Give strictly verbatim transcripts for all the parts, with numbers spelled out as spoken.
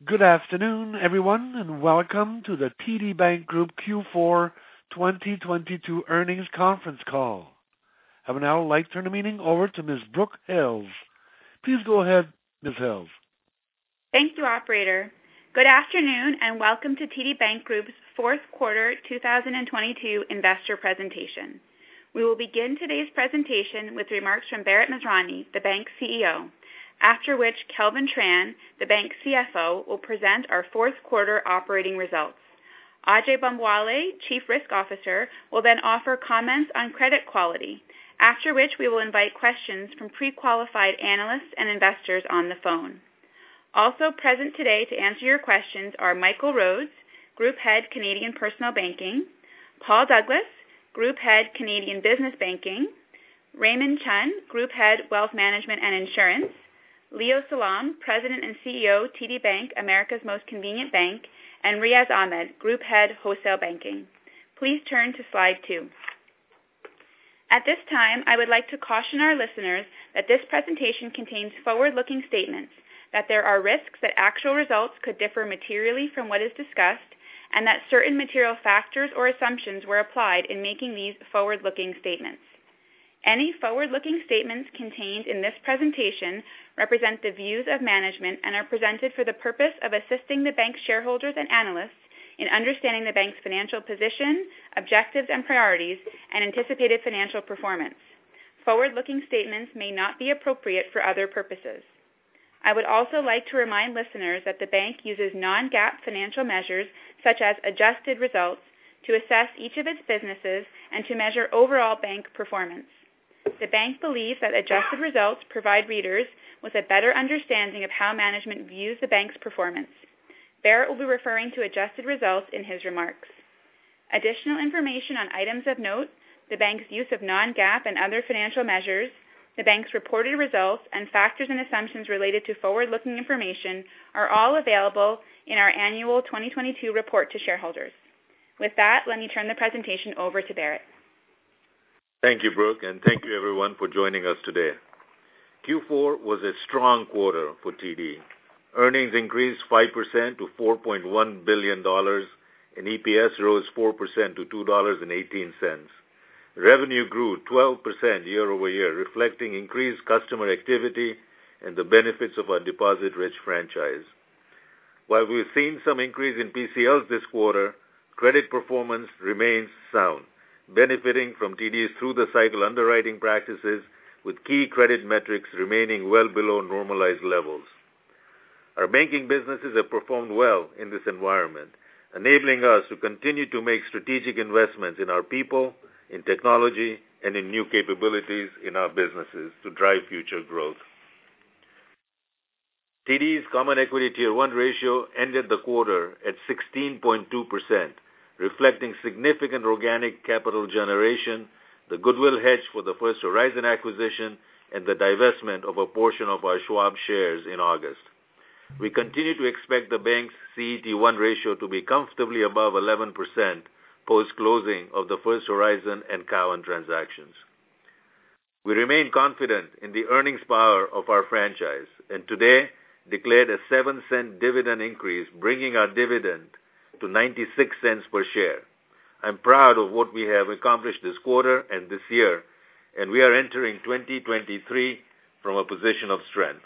Good afternoon, everyone, and welcome to the T D Bank Group Q four twenty twenty-two earnings conference call. I would now like to turn the meeting over to Miz Brooke Hales. Please go ahead, Miz Hales. Thank you, operator. Good afternoon, and welcome to T D Bank Group's fourth quarter two thousand twenty-two investor presentation. We will begin today's presentation with remarks from Bharat Masrani, the bank's C E O, after which Kelvin Tran, the bank's C F O, will present our fourth quarter operating results. Ajai Bambawale, Chief Risk Officer, will then offer comments on credit quality, after which we will invite questions from pre-qualified analysts and investors on the phone. Also present today to answer your questions are Michael Rhodes, Group Head, Canadian Personal Banking, Paul Douglas, Group Head, Canadian Business Banking, Raymond Chun, Group Head, Wealth Management and Insurance, Leo Salam, President and C E O, T D Bank, America's Most Convenient Bank, and Riaz Ahmed, Group Head, Wholesale Banking. Please turn to slide two. At this time, I would like to caution our listeners that this presentation contains forward-looking statements, that there are risks that actual results could differ materially from what is discussed, and that certain material factors or assumptions were applied in making these forward-looking statements. Any forward-looking statements contained in this presentation represent the views of management and are presented for the purpose of assisting the bank's shareholders and analysts in understanding the bank's financial position, objectives and priorities, and anticipated financial performance. Forward-looking statements may not be appropriate for other purposes. I would also like to remind listeners that the bank uses non-GAAP financial measures such as adjusted results to assess each of its businesses and to measure overall bank performance. The bank believes that adjusted results provide readers with a better understanding of how management views the bank's performance. Bharat will be referring to adjusted results in his remarks. Additional information on items of note, the bank's use of non-GAAP and other financial measures, the bank's reported results, and factors and assumptions related to forward-looking information are all available in our annual twenty twenty-two report to shareholders. With that, let me turn the presentation over to Bharat. Thank you, Brooke, and thank you everyone for joining us today. Q four was a strong quarter for T D. Earnings increased five percent to four point one billion dollars, and E P S rose four percent to two dollars and eighteen cents. Revenue grew twelve percent year over year, reflecting increased customer activity and the benefits of our deposit-rich franchise. While we've seen some increase in P C Ls this quarter, credit performance remains sound, benefiting from T D's through-the-cycle underwriting practices, with key credit metrics remaining well below normalized levels. Our banking businesses have performed well in this environment, enabling us to continue to make strategic investments in our people, in technology, and in new capabilities in our businesses to drive future growth. T D's Common Equity Tier one ratio ended the quarter at sixteen point two percent, reflecting significant organic capital generation, the goodwill hedge for the First Horizon acquisition, and the divestment of a portion of our Schwab shares in August. We continue to expect the bank's C E T one ratio to be comfortably above eleven percent post-closing of the First Horizon and Cowen transactions. We remain confident in the earnings power of our franchise, and today declared a seven cent dividend increase, bringing our dividend to ninety-six cents per share. I'm proud of what we have accomplished this quarter and this year, and we are entering twenty twenty-three from a position of strength.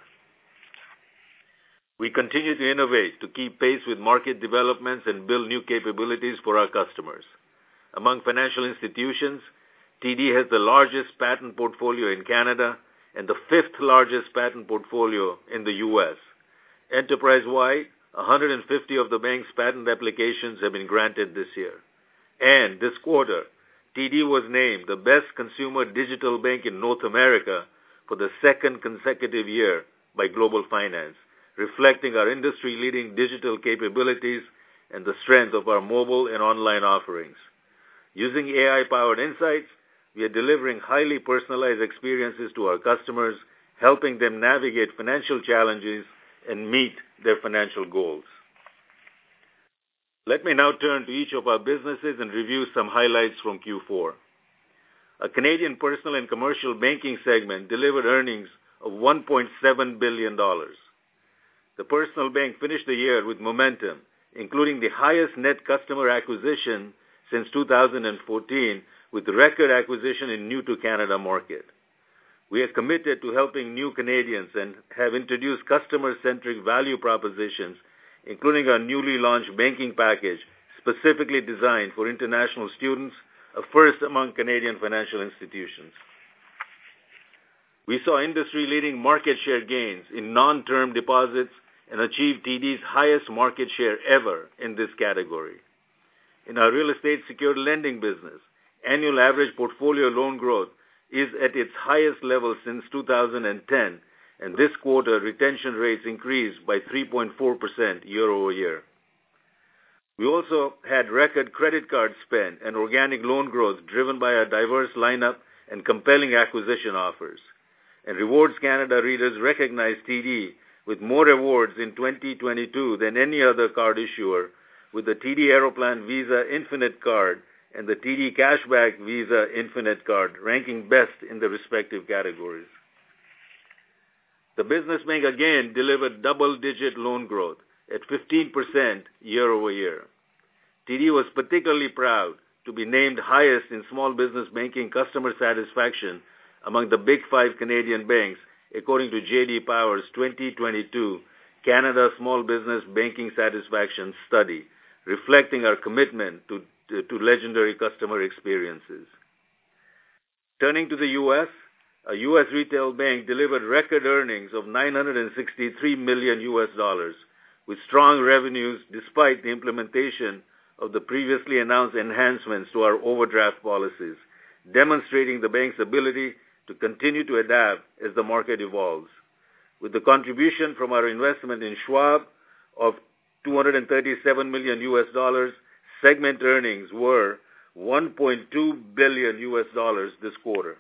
We continue to innovate to keep pace with market developments and build new capabilities for our customers. Among financial institutions, T D has the largest patent portfolio in Canada and the fifth largest patent portfolio in the U S. Enterprise-wide, one hundred fifty of the bank's patent applications have been granted this year. And this quarter, T D was named the best consumer digital bank in North America for the second consecutive year by Global Finance, reflecting our industry-leading digital capabilities and the strength of our mobile and online offerings. Using A I-powered insights, we are delivering highly personalized experiences to our customers, helping them navigate financial challenges and meet their financial goals. Let me now turn to each of our businesses and review some highlights from Q four. Our Canadian Personal and Commercial Banking segment delivered earnings of one point seven billion dollars. the personal bank finished the year with momentum, including the highest net customer acquisition since two thousand fourteen, with record acquisition in new-to-Canada market. We are committed to helping new Canadians and have introduced customer-centric value propositions, including our newly launched banking package, specifically designed for international students, a first among Canadian financial institutions. We saw industry-leading market share gains in non-term deposits and achieved T D's highest market share ever in this category. In our real estate secured lending business, annual average portfolio loan growth is at its highest level since two thousand ten, and this quarter retention rates increased by three point four percent year over year. We also had record credit card spend and organic loan growth driven by a diverse lineup and compelling acquisition offers. And Rewards Canada readers recognize T D with more awards in twenty twenty-two than any other card issuer, with the T D Aeroplan Visa Infinite Card and the T D Cashback Visa Infinite Card ranking best in the respective categories. The business bank again delivered double-digit loan growth at fifteen percent year over year. T D was particularly proud to be named highest in small business banking customer satisfaction among the big five Canadian banks, according to J D Power's twenty twenty-two Canada Small Business Banking Satisfaction Study, reflecting our commitment to, to, to legendary customer experiences. Turning to the U S, a U S retail bank delivered record earnings of nine hundred sixty-three million U S dollars, with strong revenues despite the implementation of the previously announced enhancements to our overdraft policies, demonstrating the bank's ability to continue to adapt as the market evolves. With the contribution from our investment in Schwab of two hundred thirty-seven million U S dollars, segment earnings were one point two billion U S dollars this quarter.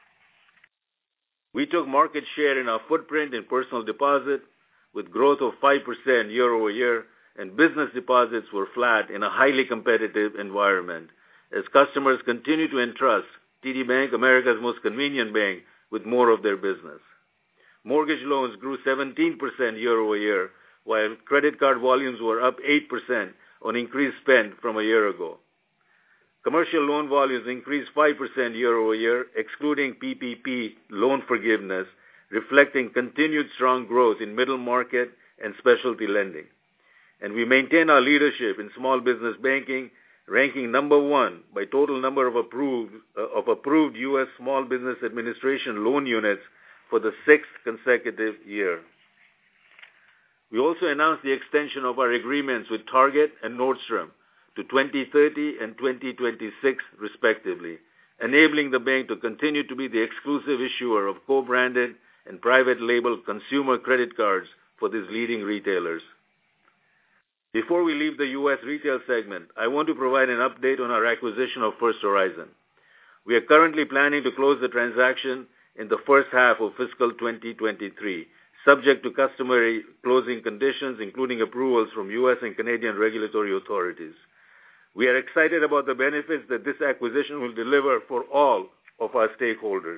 We took market share in our footprint in personal deposit with growth of five percent year over year, and business deposits were flat in a highly competitive environment as customers continue to entrust T D Bank, America's most convenient bank, with more of their business. Mortgage loans grew seventeen percent year over year, while credit card volumes were up eight percent on increased spend from a year ago. Commercial loan volumes increased five percent year over year, excluding P P P loan forgiveness, reflecting continued strong growth in middle market and specialty lending. And we maintain our leadership in small business banking, ranking number one by total number of approved uh, of approved U S Small Business Administration loan units for the sixth consecutive year. We also announced the extension of our agreements with Target and Nordstrom to twenty thirty and twenty twenty-six, respectively, enabling the bank to continue to be the exclusive issuer of co-branded and private label consumer credit cards for these leading retailers. Before we leave the U S retail segment, I want to provide an update on our acquisition of First Horizon. We are currently planning to close the transaction in the first half of fiscal twenty twenty-three, subject to customary closing conditions, including approvals from U S and Canadian regulatory authorities. We are excited about the benefits that this acquisition will deliver for all of our stakeholders.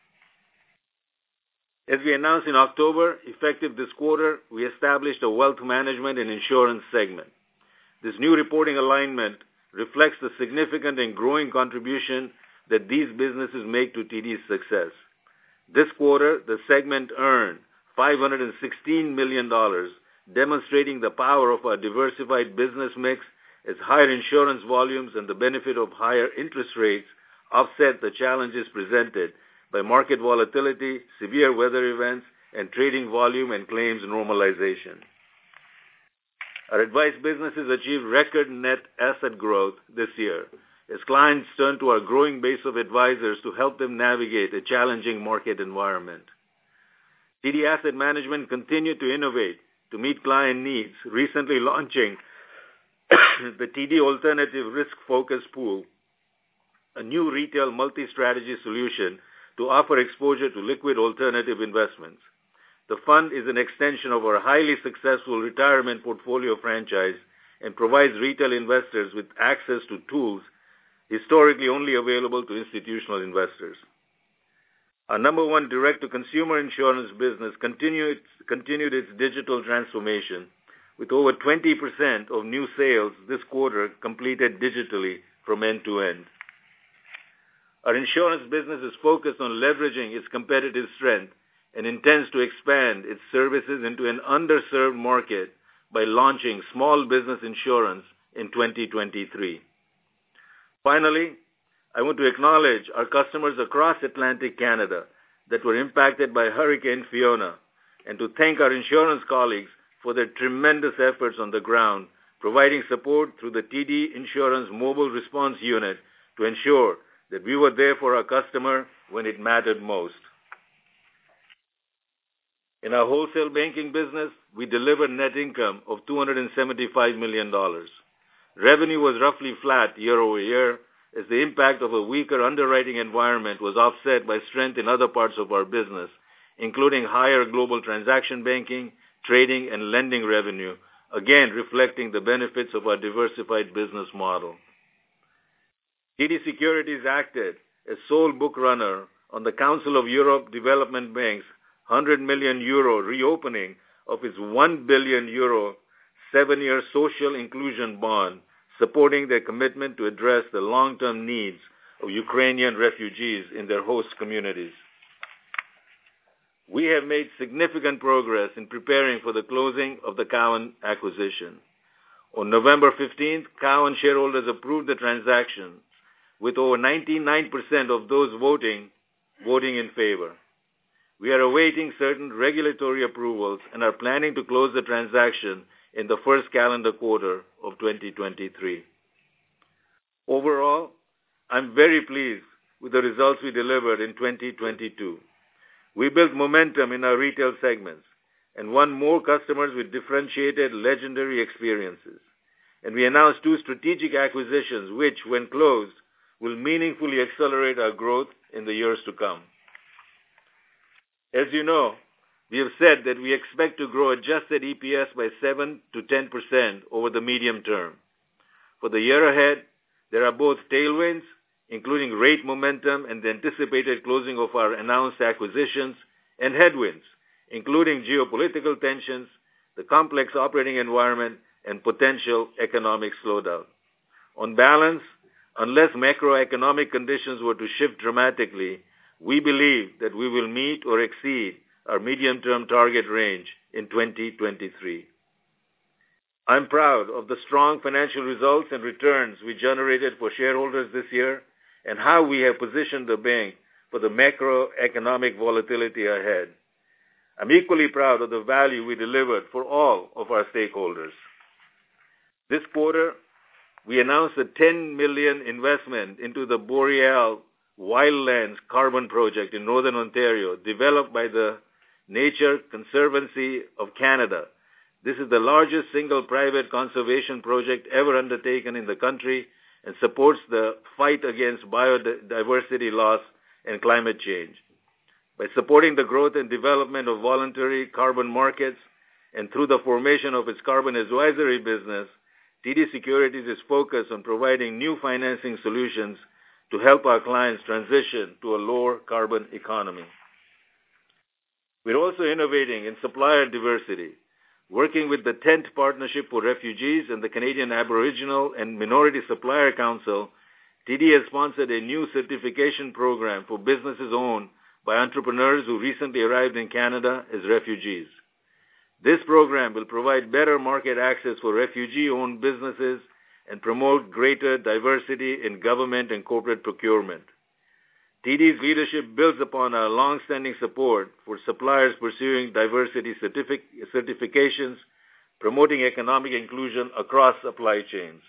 As we announced in October, effective this quarter, we established a wealth management and insurance segment. This new reporting alignment reflects the significant and growing contribution that these businesses make to T D's success. This quarter, the segment earned five hundred sixteen million dollars, demonstrating the power of our diversified business mix as higher insurance volumes and the benefit of higher interest rates offset the challenges presented by market volatility, severe weather events, and trading volume and claims normalization. Our advice businesses achieved record net asset growth this year as clients turn to our growing base of advisors to help them navigate a challenging market environment. T D Asset Management continued to innovate to meet client needs, recently launching the T D Alternative Risk Focus Pool, a new retail multi-strategy solution to offer exposure to liquid alternative investments. The fund is an extension of our highly successful retirement portfolio franchise and provides retail investors with access to tools historically only available to institutional investors. Our number one direct-to-consumer insurance business continued, continued its digital transformation, with over twenty percent of new sales this quarter completed digitally from end to end. Our insurance business is focused on leveraging its competitive strength and intends to expand its services into an underserved market by launching small business insurance in twenty twenty-three. Finally, I want to acknowledge our customers across Atlantic Canada that were impacted by Hurricane Fiona, and to thank our insurance colleagues for their tremendous efforts on the ground, providing support through the T D Insurance Mobile Response Unit to ensure that we were there for our customer when it mattered most. In our wholesale banking business, we delivered net income of two hundred seventy-five million dollars. Revenue was roughly flat year over year, as the impact of a weaker underwriting environment was offset by strength in other parts of our business, including higher global transaction banking, trading, and lending revenue, again reflecting the benefits of our diversified business model. T D Securities acted as sole book runner on the Council of Europe Development Bank's one hundred million euro reopening of its one billion euro seven-year social inclusion bond, supporting their commitment to address the long-term needs of Ukrainian refugees in their host communities. We have made significant progress in preparing for the closing of the Cowen acquisition. On November fifteenth, Cowen shareholders approved the transaction, with over ninety-nine percent of those voting voting in favor. We are awaiting certain regulatory approvals and are planning to close the transaction in the first calendar quarter of twenty twenty-three. Overall, I'm very pleased with the results we delivered in twenty twenty-two. We built momentum in our retail segments and won more customers with differentiated, legendary experiences. And we announced two strategic acquisitions which, when closed, will meaningfully accelerate our growth in the years to come. As you know, we have said that we expect to grow adjusted E P S by seven to ten percent over the medium term. For the year ahead, there are both tailwinds, including rate momentum and the anticipated closing of our announced acquisitions, and headwinds, including geopolitical tensions, the complex operating environment, and potential economic slowdown. On balance, unless macroeconomic conditions were to shift dramatically, we believe that we will meet or exceed our medium-term target range in twenty twenty-three. I'm proud of the strong financial results and returns we generated for shareholders this year and how we have positioned the bank for the macroeconomic volatility ahead. I'm equally proud of the value we delivered for all of our stakeholders. This quarter, we announced a ten million dollars investment into the Boreal Wildlands Carbon Project in Northern Ontario, developed by the Nature Conservancy of Canada. This is the largest single private conservation project ever undertaken in the country and supports the fight against biodiversity loss and climate change. By supporting the growth and development of voluntary carbon markets and through the formation of its carbon advisory business, T D Securities is focused on providing new financing solutions to help our clients transition to a lower carbon economy. We're also innovating in supplier diversity. Working with the tenth Partnership for Refugees and the Canadian Aboriginal and Minority Supplier Council, T D has sponsored a new certification program for businesses owned by entrepreneurs who recently arrived in Canada as refugees. This program will provide better market access for refugee-owned businesses and promote greater diversity in government and corporate procurement. T D's leadership builds upon our long-standing support for suppliers pursuing diversity certific- certifications, promoting economic inclusion across supply chains.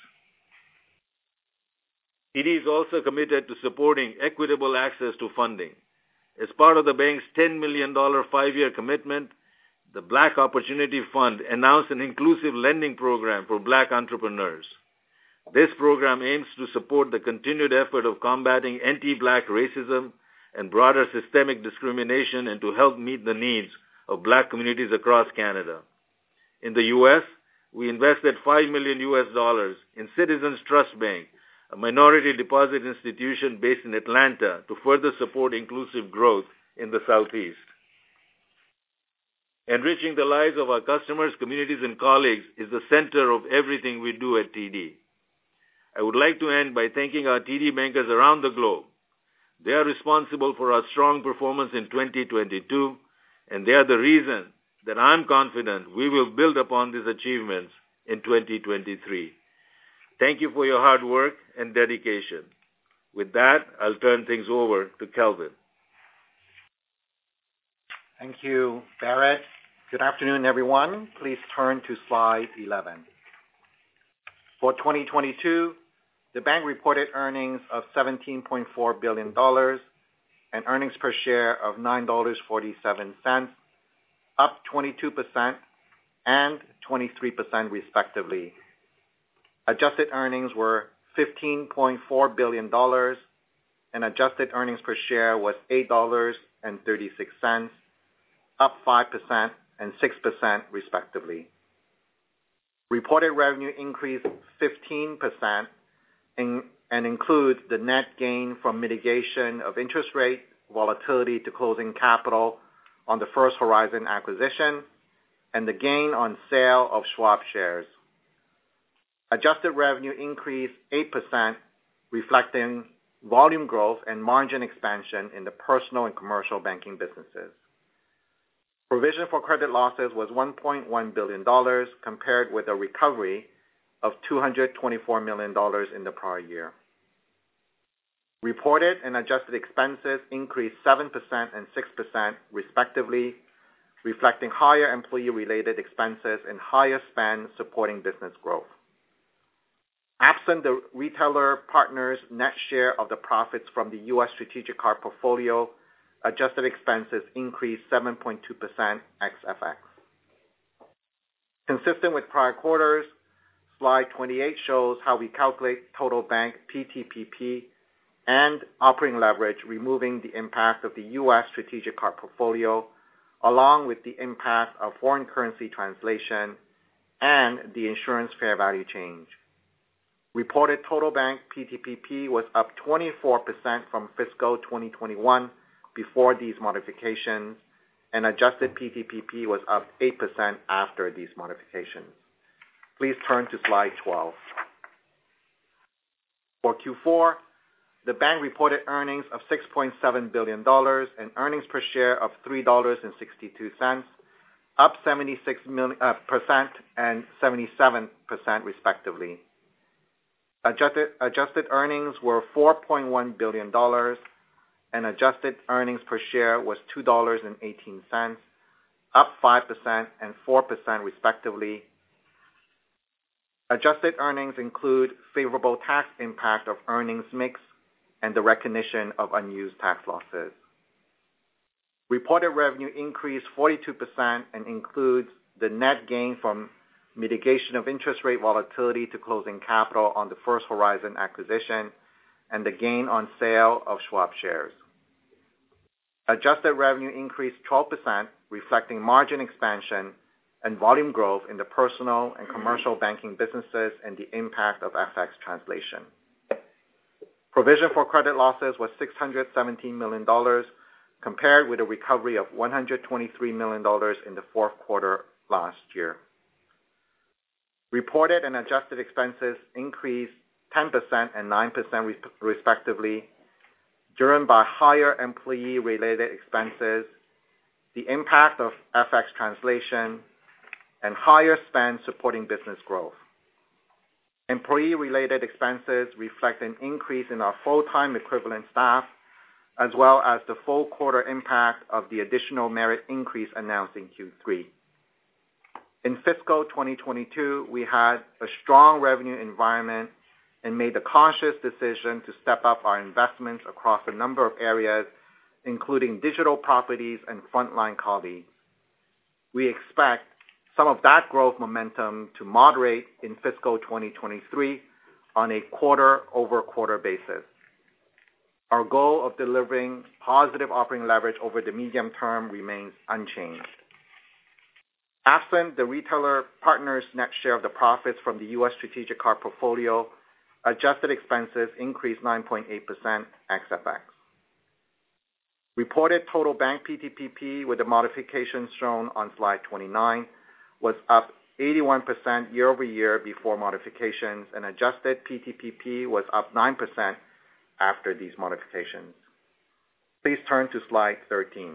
T D is also committed to supporting equitable access to funding. As part of the bank's ten million dollars five-year commitment, the Black Opportunity Fund announced an inclusive lending program for Black entrepreneurs. This program aims to support the continued effort of combating anti-Black racism and broader systemic discrimination and to help meet the needs of Black communities across Canada. In the U S, we invested five million U S dollars in Citizens Trust Bank, a minority deposit institution based in Atlanta, to further support inclusive growth in the Southeast. Enriching the lives of our customers, communities, and colleagues is the center of everything we do at T D. I would like to end by thanking our T D bankers around the globe. They are responsible for our strong performance in twenty twenty-two, and they are the reason that I'm confident we will build upon these achievements in twenty twenty-three. Thank you for your hard work and dedication. With that, I'll turn things over to Kelvin. Thank you, Bharat. Good afternoon, everyone. Please turn to slide eleven. For twenty twenty-two, the bank reported earnings of seventeen point four billion dollars and earnings per share of nine dollars and forty-seven cents, up twenty-two percent and twenty-three percent respectively. Adjusted earnings were fifteen point four billion dollars and adjusted earnings per share was eight dollars and thirty-six cents, up five percent and six percent respectively. Reported revenue increased fifteen percent in, and includes the net gain from mitigation of interest rate volatility to closing capital on the First Horizon acquisition and the gain on sale of Schwab shares. Adjusted revenue increased eight percent, reflecting volume growth and margin expansion in the personal and commercial banking businesses. Provision for credit losses was one point one billion dollars compared with a recovery of two hundred twenty-four million dollars in the prior year. Reported and adjusted expenses increased seven percent and six percent respectively, reflecting higher employee-related expenses and higher spend supporting business growth. Absent the retailer partners' net share of the profits from the U S strategic card portfolio, adjusted expenses increased seven point two percent ex F X. Consistent with prior quarters, slide twenty-eight shows how we calculate total bank P T P P and operating leverage, removing the impact of the U S strategic card portfolio, along with the impact of foreign currency translation and the insurance fair value change. Reported total bank P T P P was up twenty-four percent from fiscal twenty twenty-one before these modifications, and adjusted P T P P was up eight percent after these modifications. Please turn to slide twelve. For Q four, the bank reported earnings of six point seven billion dollars and earnings per share of three dollars and sixty-two cents, up seventy-six percent and seventy-seven percent respectively. Adjusted, adjusted earnings were four point one billion dollars and adjusted earnings per share was two dollars and eighteen cents, up five percent and four percent respectively. Adjusted earnings include favorable tax impact of earnings mix and the recognition of unused tax losses. Reported revenue increased forty-two percent and includes the net gain from mitigation of interest rate volatility to closing capital on the First Horizon acquisition and the gain on sale of Schwab shares. Adjusted revenue increased twelve percent, reflecting margin expansion and volume growth in the personal and commercial banking businesses and the impact of F X translation. Provision for credit losses was six hundred seventeen million dollars compared with a recovery of one hundred twenty-three million dollars in the fourth quarter last year. Reported and adjusted expenses increased ten percent and nine percent respectively, driven by higher employee-related expenses, the impact of F X translation, and higher spend supporting business growth. Employee-related expenses reflect an increase in our full-time equivalent staff, as well as the full quarter impact of the additional merit increase announced in Q three. In fiscal twenty twenty-two, we had a strong revenue environment and made the conscious decision to step up our investments across a number of areas, including digital properties and frontline colleagues. We expect some of that growth momentum to moderate in fiscal twenty twenty-three on a quarter-over-quarter basis. Our goal of delivering positive operating leverage over the medium term remains unchanged. Absent the retailer partners' net share of the profits from the U S strategic card portfolio, adjusted expenses increased nine point eight percent ex F X. Reported total bank P T P P with the modifications shown on slide twenty-nine was up eighty-one percent year over year before modifications, and adjusted P T P P was up nine percent after these modifications. Please turn to slide thirteen.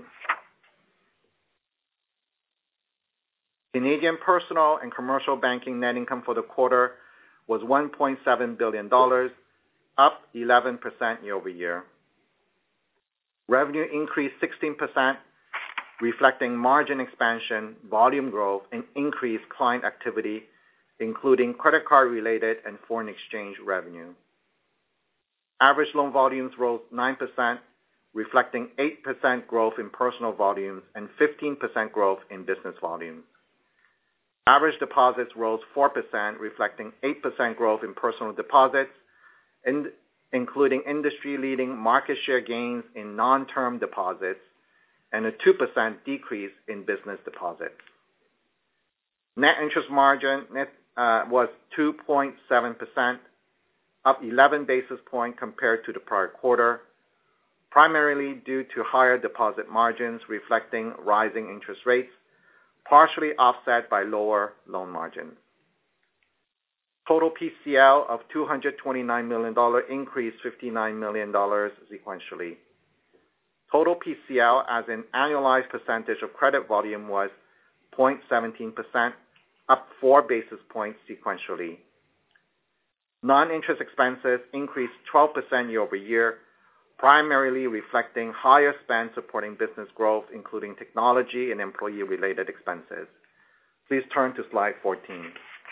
Canadian personal and commercial banking net income for the quarter was one point seven billion dollars, up eleven percent year over year. Revenue increased sixteen percent, reflecting margin expansion, volume growth, and increased client activity, including credit card-related and foreign exchange revenue. Average loan volumes rose nine percent, reflecting eight percent growth in personal volumes and fifteen percent growth in business volumes. Average deposits rose four percent, reflecting eight percent growth in personal deposits, and including industry-leading market share gains in non-term deposits and a two percent decrease in business deposits. Net interest margin net, uh, was two point seven percent, up eleven basis points compared to the prior quarter, primarily due to higher deposit margins reflecting rising interest rates, partially offset by lower loan margins. Total P C L of two hundred twenty-nine million dollars increased fifty-nine million dollars sequentially. Total P C L as an annualized percentage of credit volume was zero point one seven percent, up four basis points sequentially. Non-interest expenses increased twelve percent year over year, primarily reflecting higher spend supporting business growth, including technology and employee-related expenses. Please turn to slide fourteen.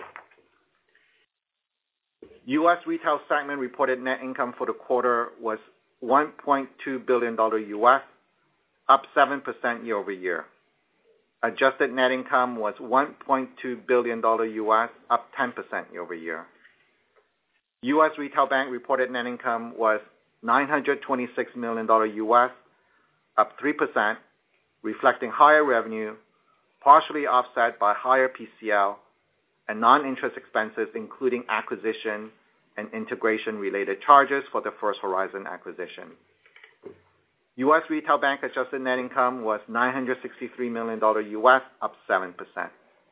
U S retail segment reported net income for the quarter was one point two billion dollars U S, up seven percent year over year. Adjusted net income was one point two billion dollars U S, up ten percent year over year. U S retail bank reported net income was nine hundred twenty-six million dollars U S, up three percent, reflecting higher revenue, partially offset by higher P C L and non-interest expenses, including acquisition and integration-related charges for the First Horizon acquisition. U S retail bank adjusted net income was nine hundred sixty-three million dollars U S, up seven percent.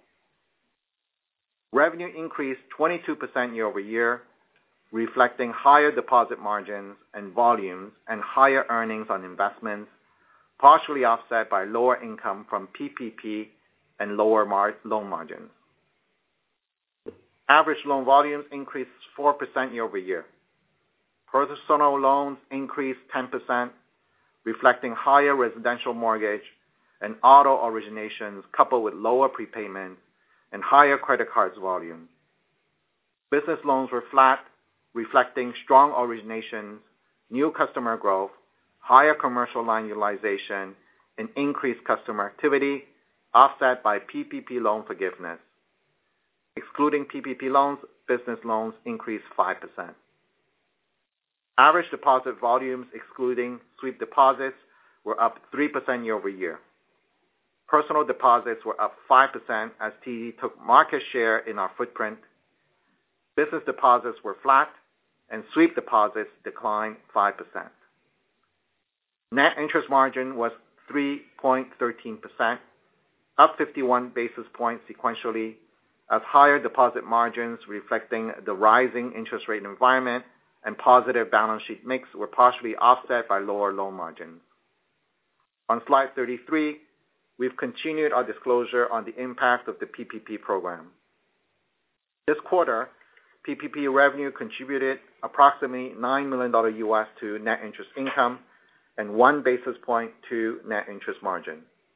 Revenue increased twenty-two percent year over year, reflecting higher deposit margins and volumes and higher earnings on investments, partially offset by lower income from P P P and lower mar- loan margins. Average loan volumes increased four percent year over year. Personal loans increased ten percent, reflecting higher residential mortgage and auto originations coupled with lower prepayments and higher credit cards volume. Business loans were flat, reflecting strong originations, new customer growth, higher commercial line utilization, and increased customer activity, offset by P P P loan forgiveness. Excluding P P P loans, business loans increased five percent. Average deposit volumes, excluding sweep deposits, were up three percent year over year. Personal deposits were up five percent as T D took market share in our footprint. Business deposits were flat, and sweep deposits declined five percent. Net interest margin was three point one three percent, up fifty-one basis points sequentially, as higher deposit margins reflecting the rising interest rate environment and positive balance sheet mix were partially offset by lower loan margins. On slide thirty-three, we've continued our disclosure on the impact of the P P P program. This quarter, P P P revenue contributed approximately nine million dollars U S to net interest income and one basis point to net interest margin.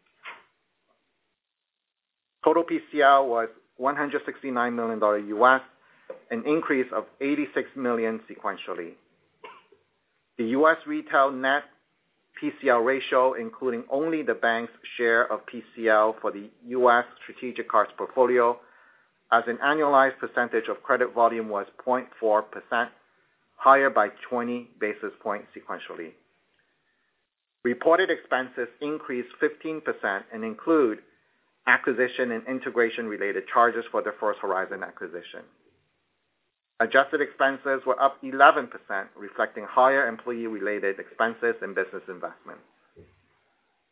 Total P C L was one hundred sixty-nine million dollars U S, an increase of eighty-six million dollars sequentially. The U S retail net P C L ratio, including only the bank's share of P C L for the U S strategic cards portfolio, as an annualized percentage of credit volume was zero point four percent, higher by twenty basis points sequentially. Reported expenses increased fifteen percent and include acquisition and integration-related charges for the First Horizon acquisition. Adjusted expenses were up eleven percent, reflecting higher employee-related expenses and business investments.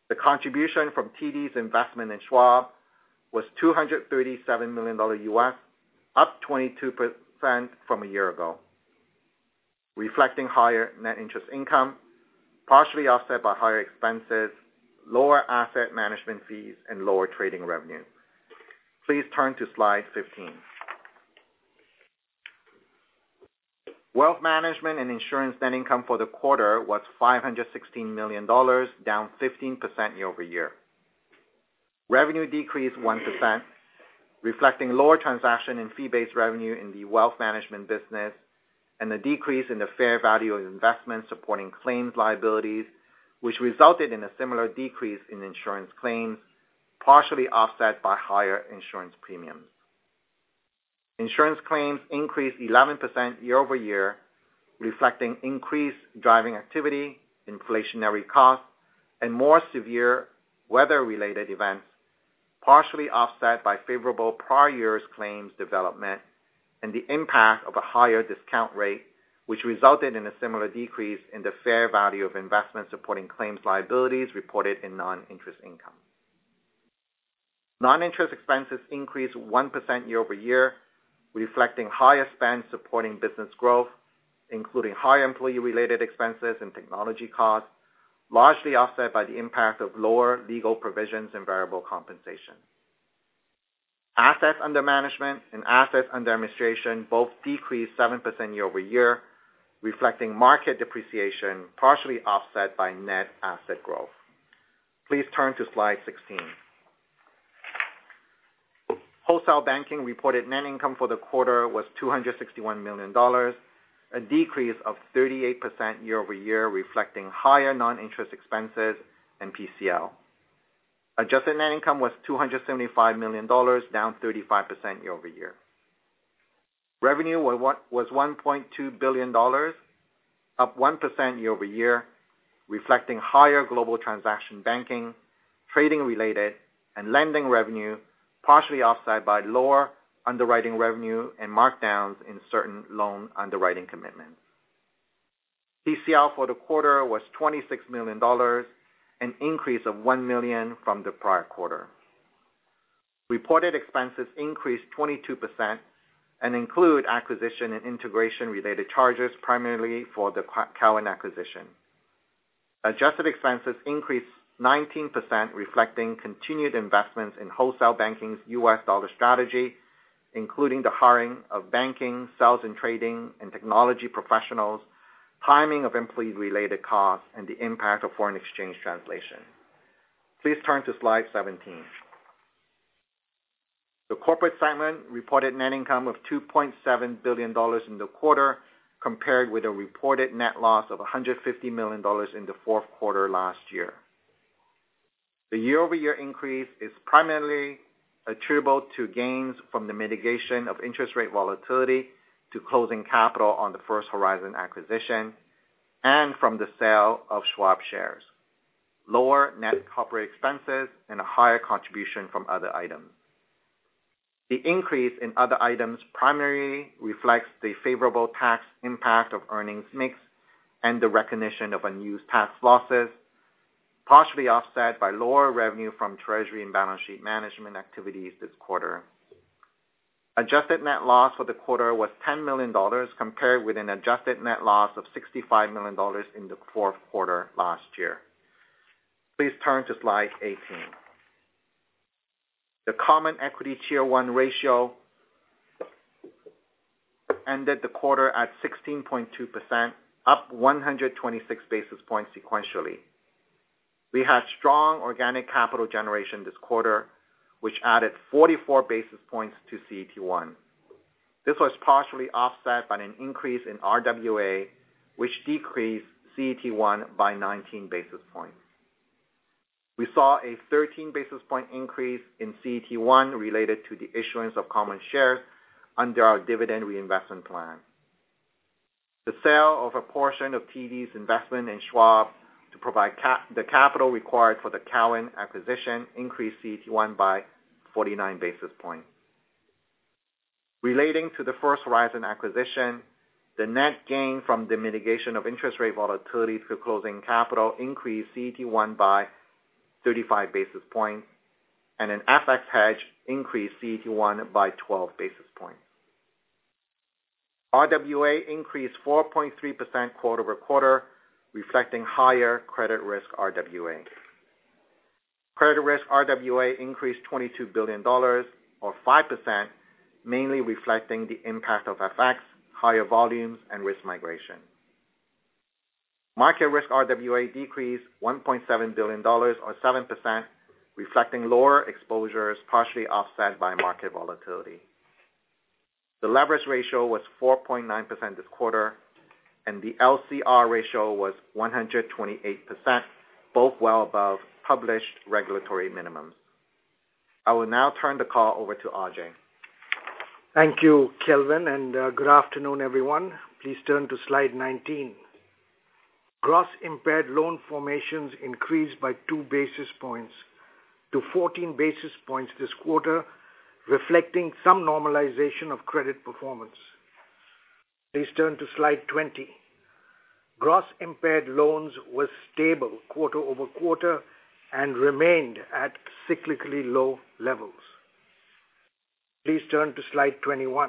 The contribution from T D's investment in Schwab was two hundred thirty-seven million dollars U S, up twenty-two percent from a year ago, reflecting higher net interest income, partially offset by higher expenses, lower asset management fees, and lower trading revenue. Please turn to slide fifteen. Wealth management and insurance net income for the quarter was five hundred sixteen million dollars, down fifteen percent year over year. Revenue decreased one percent, reflecting lower transaction and fee-based revenue in the wealth management business and a decrease in the fair value of investments supporting claims liabilities, which resulted in a similar decrease in insurance claims, partially offset by higher insurance premiums. Insurance claims increased eleven percent year over year, reflecting increased driving activity, inflationary costs, and more severe weather-related events, partially offset by favorable prior year's claims development and the impact of a higher discount rate, which resulted in a similar decrease in the fair value of investments supporting claims liabilities reported in non-interest income. Non-interest expenses increased one percent year over year, reflecting higher spend supporting business growth, including higher employee-related expenses and technology costs, largely offset by the impact of lower legal provisions and variable compensation. Assets under management and assets under administration both decreased seven percent year over year, reflecting market depreciation, partially offset by net asset growth. Please turn to slide sixteen. Wholesale banking reported net income for the quarter was two hundred sixty-one million dollars, a decrease of thirty-eight percent year over year, reflecting higher non-interest expenses and P C L. Adjusted net income was two hundred seventy-five million dollars, down thirty-five percent year over year. Revenue was one point two billion dollars, up one percent year over year, reflecting higher global transaction banking, trading-related, and lending revenue, partially offset by lower underwriting revenue and markdowns in certain loan underwriting commitments. P C L for the quarter was twenty-six million dollars, an increase of one million dollars from the prior quarter. Reported expenses increased twenty-two percent and include acquisition and integration-related charges, primarily for the Cowen acquisition. Adjusted expenses increased nineteen percent, reflecting continued investments in wholesale banking's U S dollar strategy, including the hiring of banking, sales and trading, and technology professionals, timing of employee-related costs, and the impact of foreign exchange translation. Please turn to slide seventeen. The corporate segment reported net income of two point seven billion dollars in the quarter, compared with a reported net loss of one hundred fifty million dollars in the fourth quarter last year. The year-over-year increase is primarily attributable to gains from the mitigation of interest rate volatility to closing capital on the First Horizon acquisition and from the sale of Schwab shares, lower net corporate expenses, and a higher contribution from other items. The increase in other items primarily reflects the favorable tax impact of earnings mix and the recognition of unused tax losses, partially offset by lower revenue from treasury and balance sheet management activities this quarter. Adjusted net loss for the quarter was ten million dollars, compared with an adjusted net loss of sixty-five million dollars in the fourth quarter last year. Please turn to slide eighteen. The Common Equity Tier one ratio ended the quarter at sixteen point two percent, up one hundred twenty-six basis points sequentially. We had strong organic capital generation this quarter, which added forty-four basis points to C E T one. This was partially offset by an increase in R W A, which decreased C E T one by nineteen basis points. We saw a thirteen basis point increase in C E T one related to the issuance of common shares under our dividend reinvestment plan. The sale of a portion of T D's investment in Schwab to provide cap- the capital required for the Cowen acquisition increased C E T one by forty-nine basis points. Relating to the First Horizon acquisition, the net gain from the mitigation of interest rate volatility through closing capital increased C E T one by thirty-five basis points, and an F X hedge increased C E T one by twelve basis points. R W A increased four point three percent quarter over quarter, reflecting higher credit risk R W A. Credit risk R W A increased twenty-two billion dollars, or five percent, mainly reflecting the impact of F X, higher volumes, and risk migration. Market risk R W A decreased one point seven billion dollars, or seven percent, reflecting lower exposures partially offset by market volatility. The leverage ratio was four point nine percent this quarter, and the L C R ratio was one hundred twenty-eight percent, both well above published regulatory minimums. I will now turn the call over to Ajai. Thank you, Kelvin, and uh, good afternoon, everyone. Please turn to slide nineteen. Gross impaired loan formations increased by two basis points to fourteen basis points this quarter, reflecting some normalization of credit performance. Please turn to slide twenty. Gross impaired loans were stable quarter over quarter and remained at cyclically low levels. Please turn to slide twenty-one.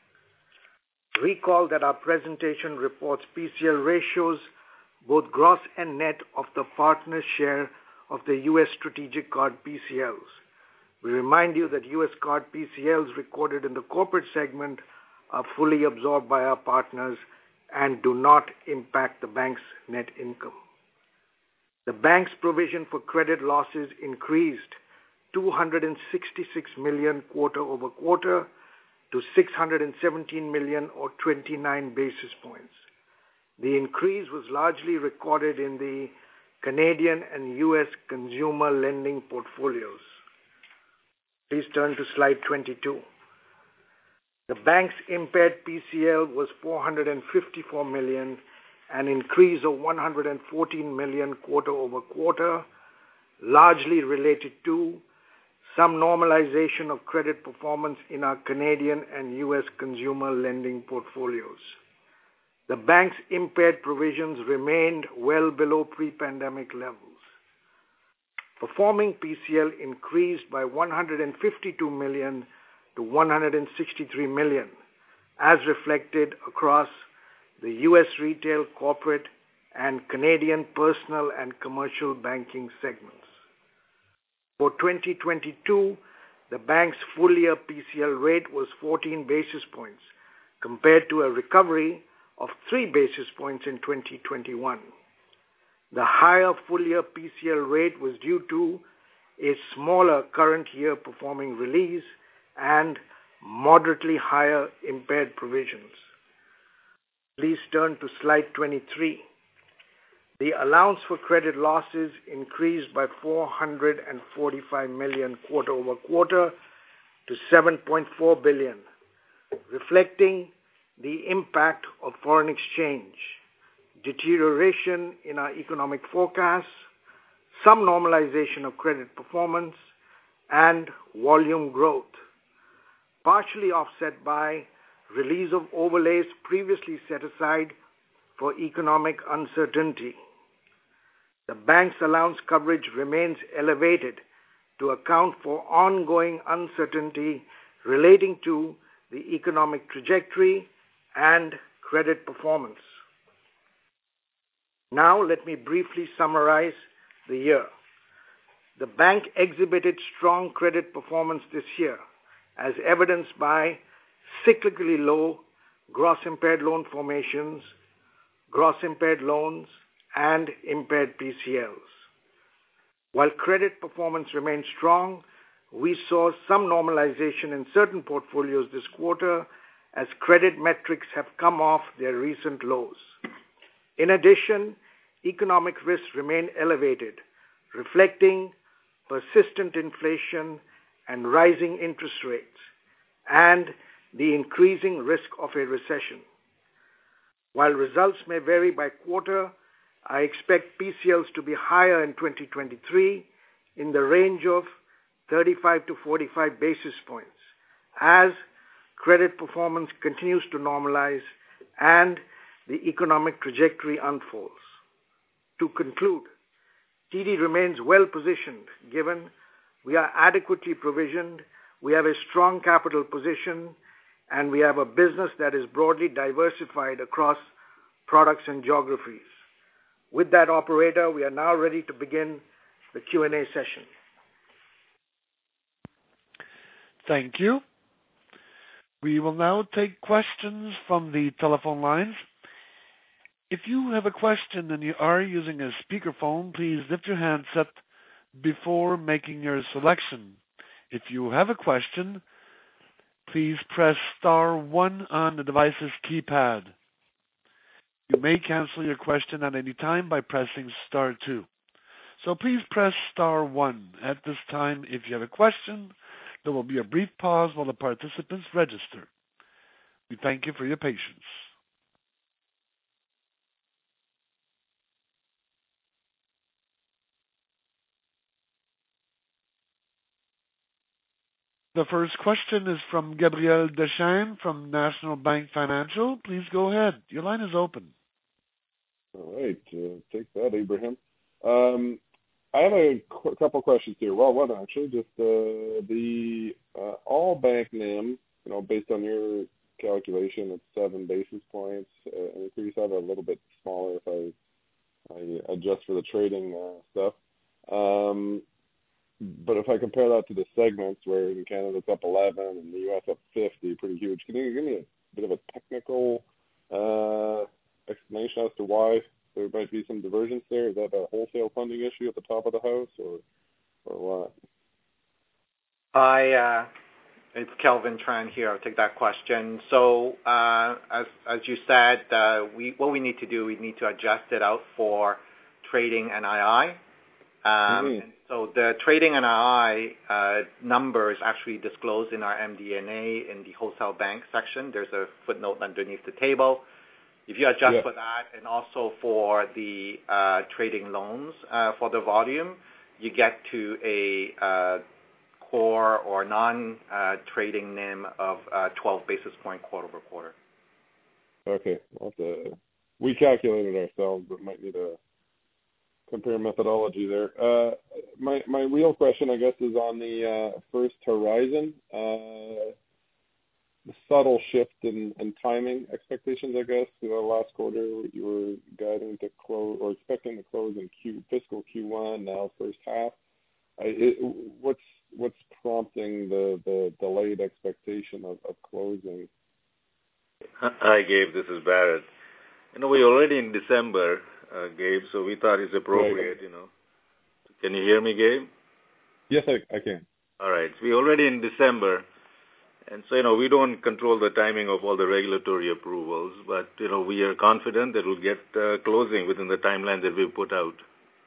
Recall that our presentation reports P C L ratios, both gross and net, of the partner's share of the U S strategic card P C Ls. We remind you that U S card P C Ls recorded in the corporate segment are fully absorbed by our partners and do not impact the bank's net income. The bank's provision for credit losses increased two hundred sixty-six million dollars quarter over quarter to six hundred seventeen million dollars, or twenty-nine basis points. The increase was largely recorded in the Canadian and U S consumer lending portfolios. Please turn to slide twenty-two. The bank's impaired P C L was four hundred fifty-four million dollars, an increase of one hundred fourteen million dollars quarter over quarter, largely related to some normalization of credit performance in our Canadian and U S consumer lending portfolios. The bank's impaired provisions remained well below pre-pandemic levels. Performing P C L increased by one hundred fifty-two million dollars to one hundred sixty-three million dollars, as reflected across the U S retail, corporate, and Canadian personal and commercial banking segments. For twenty twenty-two, the bank's full-year P C L rate was fourteen basis points, compared to a recovery of three basis points in twenty twenty-one. The higher full-year P C L rate was due to a smaller current year performing release and moderately higher impaired provisions. Please turn to slide twenty-three. The allowance for credit losses increased by four hundred forty-five million dollars quarter over quarter to seven point four billion dollars, reflecting the impact of foreign exchange, deterioration in our economic forecasts, some normalization of credit performance, and volume growth, partially offset by release of overlays previously set aside for economic uncertainty. The bank's allowance coverage remains elevated to account for ongoing uncertainty relating to the economic trajectory and credit performance. Now let me briefly summarize the year. The bank exhibited strong credit performance this year, as evidenced by cyclically low gross impaired loan formations, gross impaired loans, and impaired P C Ls. While credit performance remained strong, we saw some normalization in certain portfolios this quarter as credit metrics have come off their recent lows. In addition, economic risks remain elevated, reflecting persistent inflation and rising interest rates, and the increasing risk of a recession. While results may vary by quarter, I expect P C Ls to be higher in twenty twenty-three in the range of thirty-five to forty-five basis points as credit performance continues to normalize and the economic trajectory unfolds. To conclude, T D remains well-positioned given we are adequately provisioned, we have a strong capital position, and we have a business that is broadly diversified across products and geographies. With that, operator, we are now ready to begin the Q and A session. Thank you. We will now take questions from the telephone lines. If you have a question and you are using a speakerphone, please lift your handset before making your selection. If you have a question, please press star one on the device's keypad. You may cancel your question at any time by pressing star two. So please press star one at this time if you have a question. There will be a brief pause while the participants register. We thank you for your patience. The first question is from Gabriel Dechaine from National Bank Financial. Please go ahead. Your line is open. All right. Uh, take that, Abraham. Um, I have a qu- couple questions here. Well, one actually, just uh, the uh, all bank N I M, you know, based on your calculation, it's seven basis points. Uh, an increase of a little bit smaller if I, I adjust for the trading uh, stuff. Um, But if I compare that to the segments where in Canada it's up eleven and the U S up fifty, pretty huge. Can you give me a bit of a technical uh, explanation as to why there might be some divergence there? Is that a wholesale funding issue at the top of the house, or or what? Hi, uh, it's Kelvin Tran here. I'll take that question. So uh, as as you said, uh, we what we need to do, we need to adjust it out for trading N I I. Um, mm-hmm. and so the trading N I I uh, number is actually disclosed in our M D N A in the wholesale bank section. There's a footnote underneath the table. If you adjust yeah. for that and also for the uh, trading loans uh, for the volume, you get to a uh, core or non-trading uh, N I M of uh, twelve basis point quarter over quarter. Okay. Well, the, we calculated ourselves, but might need a compare methodology there. Uh, my my real question, I guess, is on the uh, First Horizon. Uh, the subtle shift in, in timing expectations, I guess. You know, last quarter you were guiding to close or expecting to close in Q fiscal Q one. Now first half. I, it, what's what's prompting the, the delayed expectation of, of closing? Hi, Gabe. This is Barrett. You know, we're already in December. Uh, Gabe, so we thought it's appropriate, right. you know. Can you hear me, Gabe? Yes, I, I can. All right. So we're already in December, and so, you know, we don't control the timing of all the regulatory approvals, but, you know, we are confident that we'll get uh, closing within the timeline that we've put out.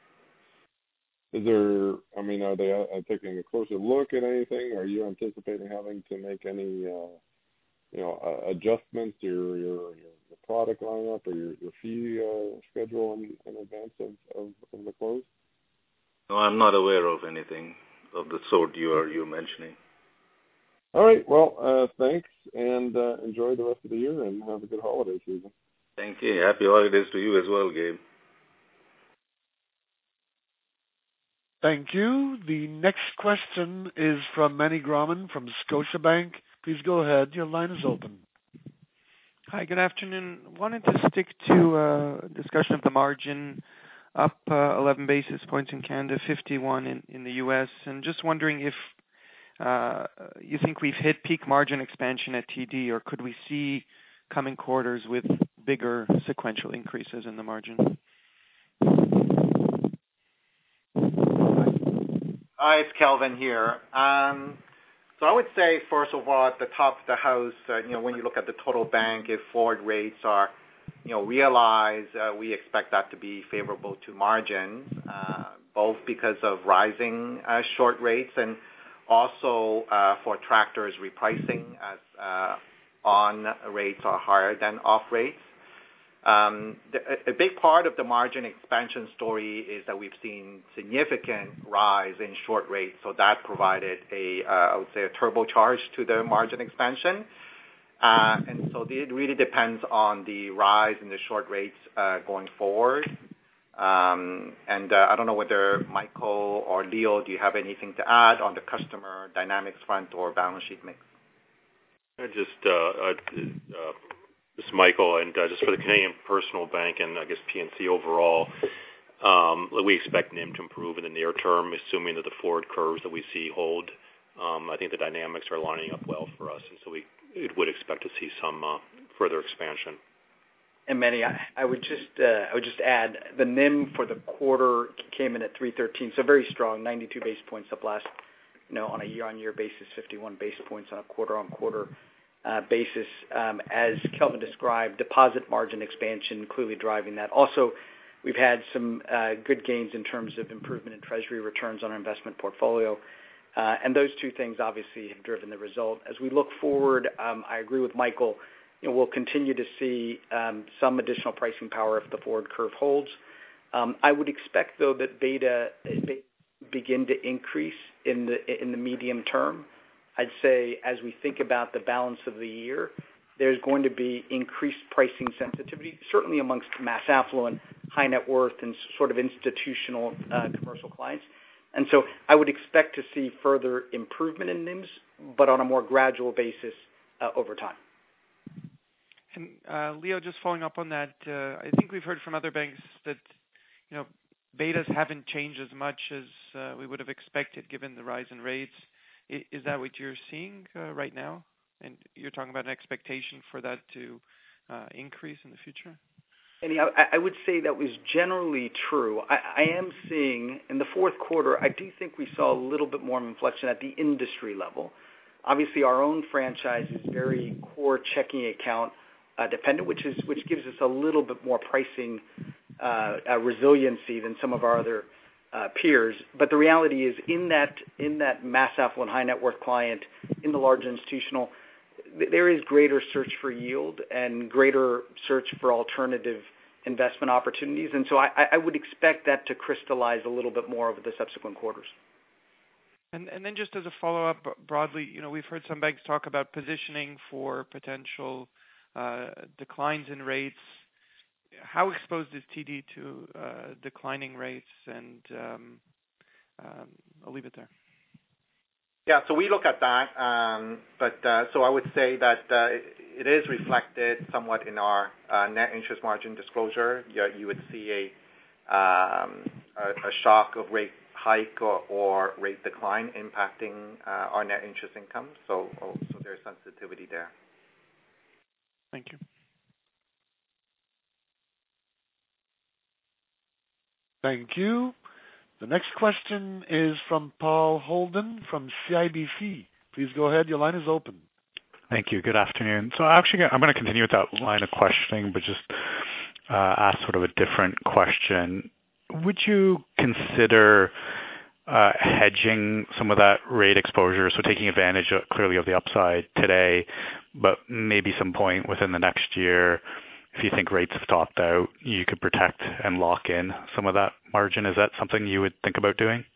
Is there, I mean, are they uh, taking a closer look at anything? Are you anticipating having to make any, uh, you know, uh, adjustments to your, your, your product lineup or your, your fee uh, schedule in, in advance of, of, of the close? No, I'm not aware of anything of the sort you are you mentioning. All right. Well, uh, thanks, and uh, enjoy the rest of the year, and have a good holiday season. Thank you. Happy holidays to you as well, Gabe. Thank you. The next question is from Manny Grauman from Scotiabank. Please go ahead. Your line is open. Hi, good afternoon. Wanted to stick to uh, discussion of the margin, up uh, eleven basis points in Canada, fifty-one in, in the U S, and just wondering if uh, you think we've hit peak margin expansion at T D, or could we see coming quarters with bigger sequential increases in the margin? Hi, it's Kelvin here. Um, So I would say, first of all, at the top of the house, uh, you know, when you look at the total bank, if forward rates are, you know, realized, uh, we expect that to be favorable to margins, uh, both because of rising uh, short rates and also uh, for tractors repricing as uh, on rates are higher than off rates. Um, the, a big part of the margin expansion story is that we've seen significant rise in short rates, so that provided a, uh, I would say, a turbocharge to the margin expansion. Uh, and so it really depends on the rise in the short rates uh, going forward. Um, and uh, I don't know whether Michael or Leo, do you have anything to add on the customer dynamics front or balance sheet mix? I just, uh, uh, uh, this is Michael, and uh, just for the Canadian Personal Bank and I guess P N C overall, um, we expect N I M to improve in the near term, assuming that the forward curves that we see hold. Um, I think the dynamics are lining up well for us, and so we it would expect to see some uh, further expansion. And Manny, I, I would just uh, I would just add the N I M for the quarter came in at three thirteen, so very strong, ninety-two basis points up last, you know, on a year-on-year basis, fifty-one basis points on a quarter-on-quarter uh, basis. Um, as Kelvin described, deposit margin expansion clearly driving that. Also, we've had some uh, good gains in terms of improvement in Treasury returns on our investment portfolio. Uh, and those two things obviously have driven the result. As we look forward, um, I agree with Michael. You know, we'll continue to see um, some additional pricing power if the forward curve holds. Um, I would expect, though, that beta begin to increase in the in the medium term. I'd say as we think about the balance of the year, there's going to be increased pricing sensitivity, certainly amongst mass affluent, high net worth, and sort of institutional uh, commercial clients. And so I would expect to see further improvement in N I Ms, but on a more gradual basis uh, over time. And uh, Leo, just following up on that, uh, I think we've heard from other banks that, you know, betas haven't changed as much as uh, we would have expected given the rise in rates. I, is that what you're seeing uh, right now? And you're talking about an expectation for that to uh, increase in the future? And I, I would say that was generally true. I, I am seeing in the fourth quarter, I do think we saw a little bit more of inflection at the industry level. Obviously, our own franchise is very core checking account uh, dependent, which is which gives us a little bit more pricing uh, uh, resiliency than some of our other uh, peers. But the reality is, in that in that mass affluent, high net worth client, in the large institutional, there is greater search for yield and greater search for alternative investment opportunities. And so I, I would expect that to crystallize a little bit more over the subsequent quarters. And, and then just as a follow-up broadly, you know, we've heard some banks talk about positioning for potential uh, declines in rates. How exposed is T D to uh, declining rates? And um, um, I'll leave it there. Yeah, so we look at that, um, but uh, so I would say that uh, it is reflected somewhat in our uh, net interest margin disclosure. You, you would see a, um, a, a shock of rate hike or, or rate decline impacting uh, our net interest income. So, oh, so there's sensitivity there. Thank you. Thank you. The next question is from Paul Holden from C I B C. Please go ahead. Your line is open. Thank you. Good afternoon. So actually, I'm going to continue with that line of questioning, but just uh, ask sort of a different question. Would you consider uh, hedging some of that rate exposure, so taking advantage of, clearly of the upside today, but maybe some point within the next year, if you think rates have topped out, you could protect and lock in some of that margin? Is that something you would think about doing?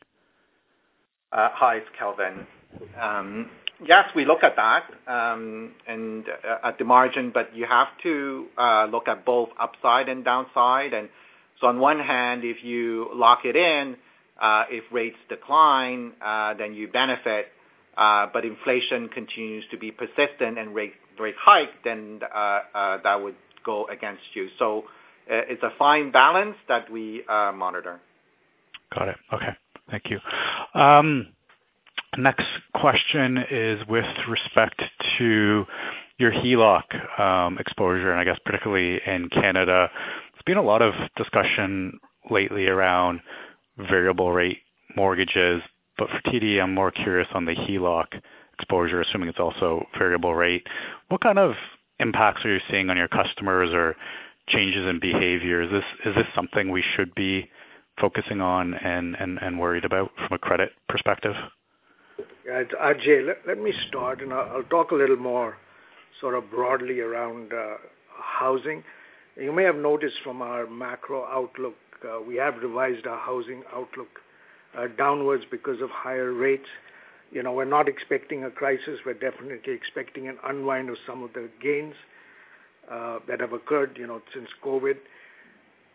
Uh, hi, it's Kelvin. Um, yes, we look at that um, and uh, at the margin, but you have to uh, look at both upside and downside. And so on one hand, if you lock it in, uh, if rates decline, uh, then you benefit. Uh, but inflation continues to be persistent and rate, rate hike, then uh, uh, that would go against you. So uh, it's a fine balance that we uh, monitor. Got it. Okay. Thank you. Um, next question is with respect to your H E L O C um, exposure, and I guess particularly in Canada. There's been a lot of discussion lately around variable rate mortgages, but for T D, I'm more curious on the H E L O C exposure, assuming it's also variable rate. What kind of impacts are you seeing on your customers or changes in behavior? Is this is this something we should be focusing on and, and, and worried about from a credit perspective? Yeah, it's Ajay. Let, let me start, and I'll, I'll talk a little more sort of broadly around uh, housing. You may have noticed from our macro outlook, uh, we have revised our housing outlook uh, downwards because of higher rates. You know, we're not expecting a crisis. We're definitely expecting an unwind of some of the gains uh, that have occurred, you know, since COVID.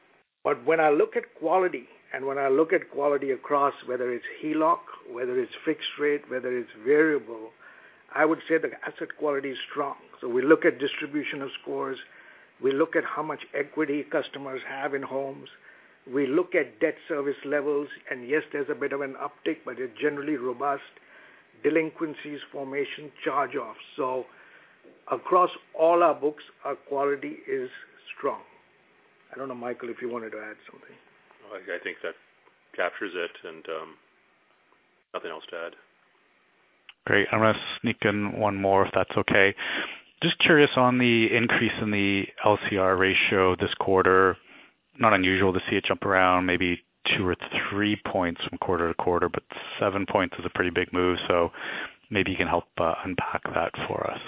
But when I look at quality, and when I look at quality across whether it's H E L O C, whether it's fixed rate, whether it's variable, I would say the asset quality is strong. So we look at distribution of scores. We look at how much equity customers have in homes. We look at debt service levels, and yes, there's a bit of an uptick, but it's generally robust. Delinquencies, formation, charge-offs. So across all our books, our quality is strong. I don't know, Michael, if you wanted to add something. I think that captures it, and um, nothing else to add. Great. I'm going to sneak in one more, if that's okay. Just curious on the increase in the L C R ratio this quarter. Not unusual to see it jump around maybe two or three points from quarter to quarter, but seven points is a pretty big move, so maybe you can help uh, unpack that for us.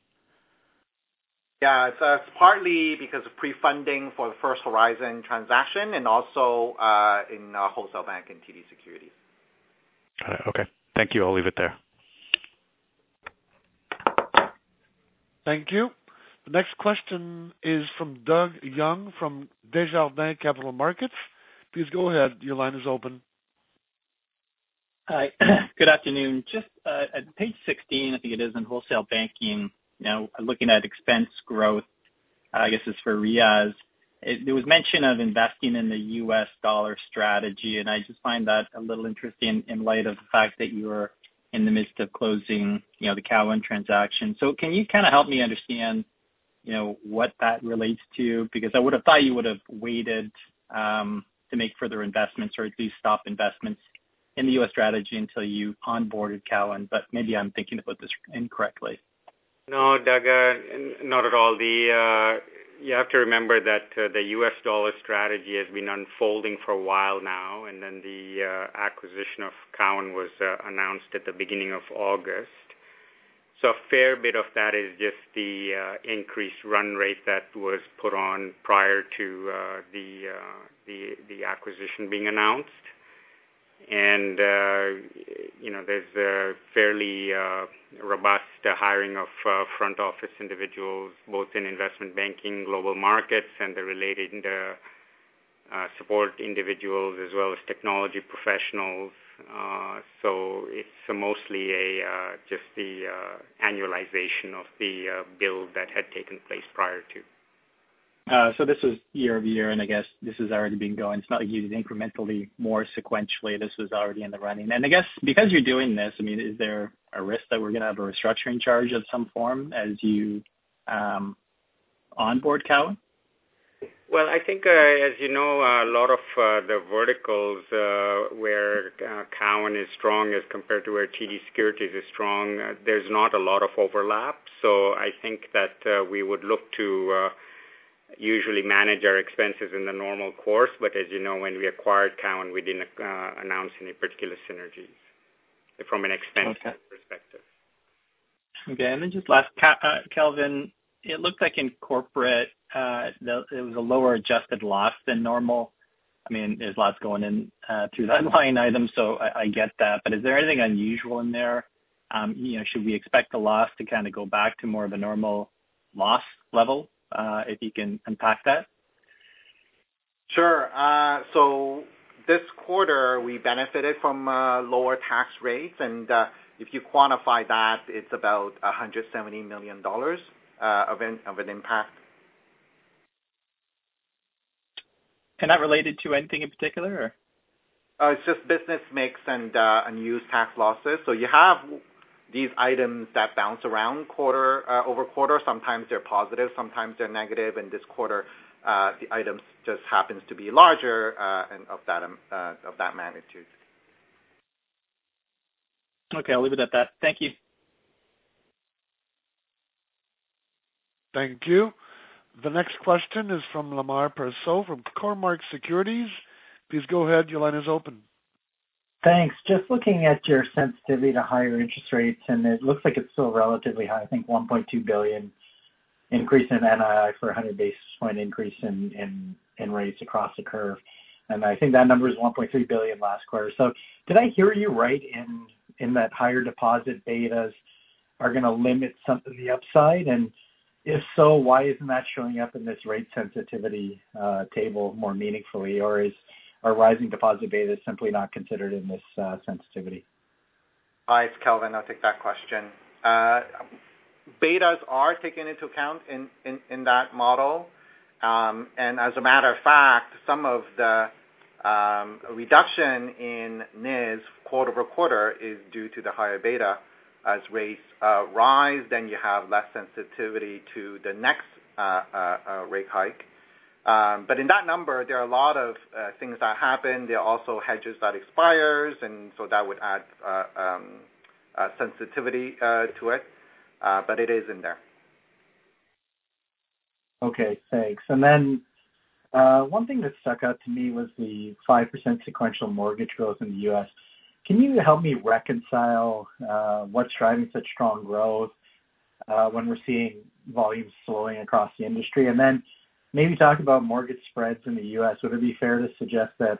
Yeah, it's, uh, it's partly because of pre-funding for the First Horizon transaction and also uh, in uh, Wholesale Bank and T D Securities. Got it. Okay. Thank you. I'll leave it there. Thank you. The next question is from Doug Young from Desjardins Capital Markets. Please go ahead. Your line is open. Hi. Good afternoon. Just uh, at page sixteen, I think it is, in wholesale banking, you know, looking at expense growth, uh, I guess it's for Riaz. It, there was mention of investing in the U S dollar strategy, and I just find that a little interesting in light of the fact that you were in the midst of closing, you know, the Cowen transaction. So can you kind of help me understand, you know, what that relates to? Because I would have thought you would have waited um, to make further investments, or at least stop investments in the U S strategy until you onboarded Cowen, but maybe I'm thinking about this incorrectly. No, Doug, uh, not at all. The uh, you have to remember that uh, the U S dollar strategy has been unfolding for a while now, and then the uh, acquisition of Cowen was uh, announced at the beginning of August. So a fair bit of that is just the uh, increased run rate that was put on prior to uh, the, uh, the the acquisition being announced. And, uh, you know, there's a fairly uh, robust uh, hiring of uh, front office individuals, both in investment banking, global markets, and the related uh, uh, support individuals, as well as technology professionals. Uh, so it's uh, mostly a uh, just the uh, annualization of the uh, build that had taken place prior to. Uh, so this was year over year, and I guess this has already been going. It's not like you did incrementally more sequentially. This was already in the running. And I guess because you're doing this, I mean, is there a risk that we're going to have a restructuring charge of some form as you um, onboard Cowen? Well, I think, uh, as you know, a lot of uh, the verticals uh, where uh, Cowen is strong as compared to where T D Securities is strong, uh, there's not a lot of overlap. So I think that uh, we would look to uh, usually manage our expenses in the normal course, but as you know, when we acquired Cowen, we didn't uh, announce any particular synergies from an expense okay. perspective. Okay, and then just last, uh, Kelvin, it looked like in corporate, uh, the, it was a lower adjusted loss than normal. I mean, there's lots going in uh, through that line item, so I, I get that. But is there anything unusual in there? Um, you know, should we expect the loss to kind of go back to more of a normal loss level? Uh, if you can unpack that. Sure. Uh, so this quarter, we benefited from uh, lower tax rates, and uh, if you quantify that, it's about one hundred seventy million dollars uh, of, an, of an impact. And that related to anything in particular? Or? Uh, it's just business mix and uh, unused tax losses. So you have these items that bounce around quarter uh, over quarter. Sometimes they're positive, sometimes they're negative, and this quarter uh, the items just happens to be larger uh, and of that um, uh, of that magnitude. Okay, I'll leave it at that. Thank you. Thank you. The next question is from Lamar Persaud from Cormark Securities. Please go ahead. Your line is open. Thanks. Just looking at your sensitivity to higher interest rates, and it looks like it's still relatively high. I think one point two billion increase in N I I for a one hundred basis point increase in, in, in rates across the curve. And I think that number is one point three billion last quarter. So did I hear you right in, in that higher deposit betas are going to limit some of the upside? And If so, why isn't that showing up in this rate sensitivity uh, table more meaningfully, or is are rising deposit betas simply not considered in this uh, sensitivity? Hi, it's Kelvin. I'll take that question. Uh, betas are taken into account in, in, in that model. Um, and as a matter of fact, some of the um, reduction in N I S quarter over quarter is due to the higher beta. As rates uh, rise, then you have less sensitivity to the next uh, uh, uh, rate hike. Um, but in that number, there are a lot of uh, things that happen. There are also hedges that expires, and so that would add uh, um, uh, sensitivity uh, to it. Uh, but it is in there. Okay, thanks. And then uh, one thing that stuck out to me was the five percent sequential mortgage growth in the U S. Can you help me reconcile uh, what's driving such strong growth uh, when we're seeing volumes slowing across the industry? And then maybe talk about mortgage spreads in the U S. Would it be fair to suggest that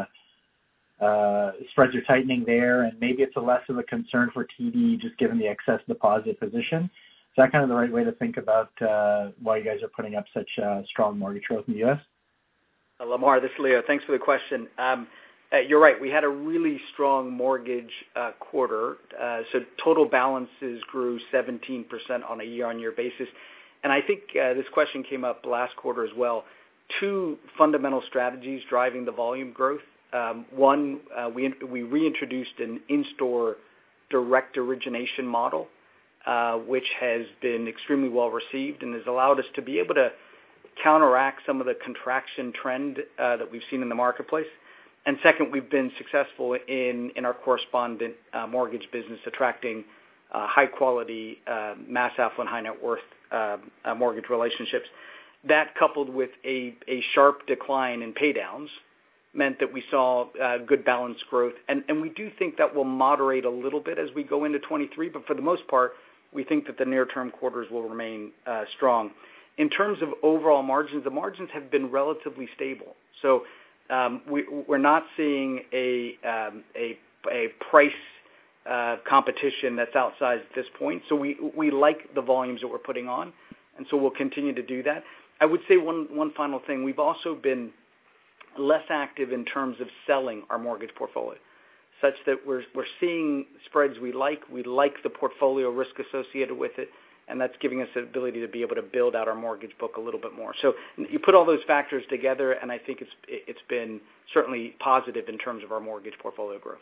uh, uh, spreads are tightening there, and maybe it's a less of a concern for T D just given the excess deposit position? Is that kind of the right way to think about uh, why you guys are putting up such uh, strong mortgage growth in the U S? Uh, Lamar, this is Leo. Thanks for the question. Um, uh, you're right. We had a really strong mortgage uh, quarter. Uh, so total balances grew seventeen percent on a year-on-year basis. And I think uh, this question came up last quarter as well. Two fundamental strategies driving the volume growth. Um, one, uh, we, we reintroduced an in-store direct origination model, uh, which has been extremely well received and has allowed us to be able to counteract some of the contraction trend uh, that we've seen in the marketplace. And second, we've been successful in, in our correspondent uh, mortgage business, attracting uh, high-quality, uh, mass affluent, high-net-worth uh, uh, mortgage relationships. That, coupled with a, a sharp decline in paydowns, meant that we saw uh, good balanced growth. And, and we do think that will moderate a little bit as we go into twenty-three, but for the most part, we think that the near-term quarters will remain uh, strong. In terms of overall margins, the margins have been relatively stable. So um, we, we're not seeing a, um, a, a price uh, competition that's outsized at this point. So we, we like the volumes that we're putting on, and so we'll continue to do that. I would say one, one final thing. We've also been less active in terms of selling our mortgage portfolio, such that we're we're seeing spreads we like. We like the portfolio risk associated with it, and that's giving us the ability to be able to build out our mortgage book a little bit more. So you put all those factors together, and I think it's it's been certainly positive in terms of our mortgage portfolio growth.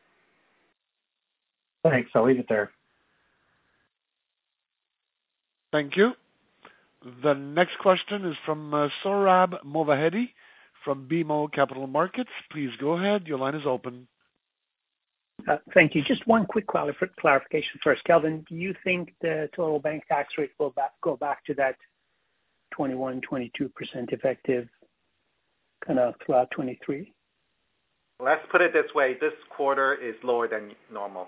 Thanks. I'll leave it there. Thank you. The next question is from uh, Sohrab Movahedi from B M O Capital Markets. Please go ahead. Your line is open. Uh, thank you. Just one quick clarification first. Kelvin, do you think the total bank tax rate will back, go back to that twenty-one, twenty-two percent effective kind of throughout twenty-three? Let's put it this way. This quarter is lower than normal.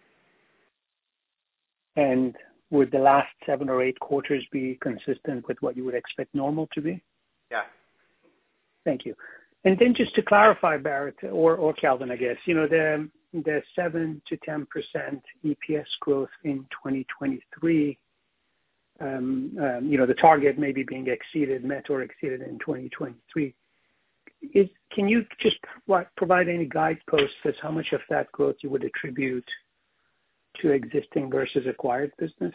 And would the last seven or eight quarters be consistent with what you would expect normal to be? Yeah. Thank you. And then just to clarify, Barrett, or, or Kelvin, I guess, you know, the the seven to ten percent E P S growth in twenty twenty-three, um, um, you know, the target may be being exceeded, met or exceeded in twenty twenty-three. Is, can you just provide any guideposts as how much of that growth you would attribute to existing versus acquired business?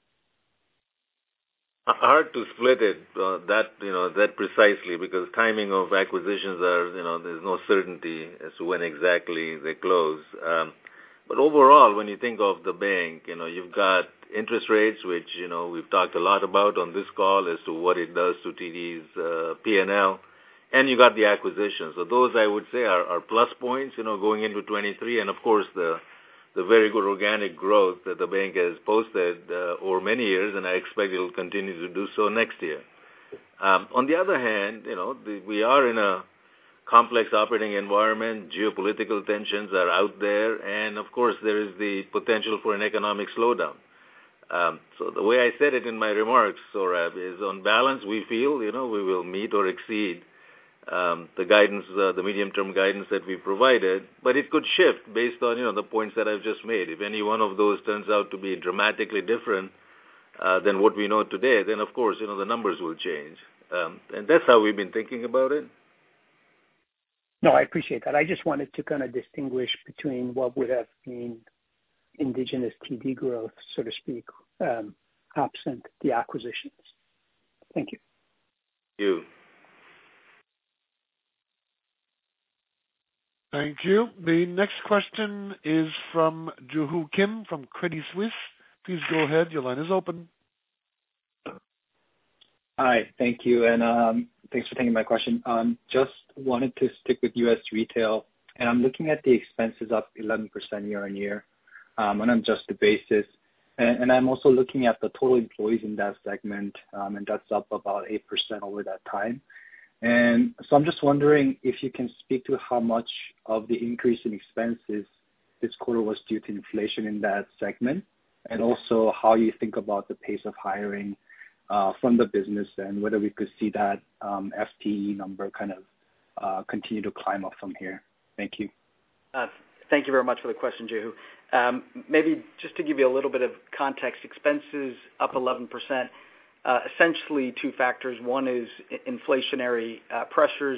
Hard to split it uh, that you know that precisely, because timing of acquisitions are you know there's no certainty as to when exactly they close. Um, but overall, when you think of the bank, you know you've got interest rates, which you know we've talked a lot about on this call as to what it does to T D's uh, P and L, and you got the acquisitions. So those I would say are, are plus points, you know, going into twenty-three, and of course the the very good organic growth that the bank has posted uh, over many years, and I expect it will continue to do so next year. Um, on the other hand, you know, the, we are in a complex operating environment. Geopolitical tensions are out there, and of course there is the potential for an economic slowdown. Um, so the way I said it in my remarks, Sohrab, is on balance we feel, you know, we will meet or exceed Um, the guidance, uh, the medium-term guidance that we provided, but it could shift based on, you know, the points that I've just made. If any one of those turns out to be dramatically different, uh, than what we know today, then of course, you know, the numbers will change. Um, and that's how we've been thinking about it. No, I appreciate that. I just wanted to kind of distinguish between what would have been indigenous T D growth, so to speak, um, absent the acquisitions. Thank you. Thank you. Thank you. The next question is from Joo-Ho Kim from Credit Suisse. Please go ahead. Your line is open. Hi, thank you, and um, thanks for taking my question. Um, just wanted to stick with U S retail, and I'm looking at the expenses up eleven percent year on year um, on an adjusted basis, and, and I'm also looking at the total employees in that segment, um, and that's up about eight percent over that time. And so I'm just wondering if you can speak to how much of the increase in expenses this quarter was due to inflation in that segment, and also how you think about the pace of hiring uh, from the business, and whether we could see that um, F T E number kind of uh, continue to climb up from here. Thank you. Uh, thank you very much for the question, Jehu. Um, maybe just to give you a little bit of context, expenses up eleven percent. Uh, essentially two factors. One is inflationary uh, pressures,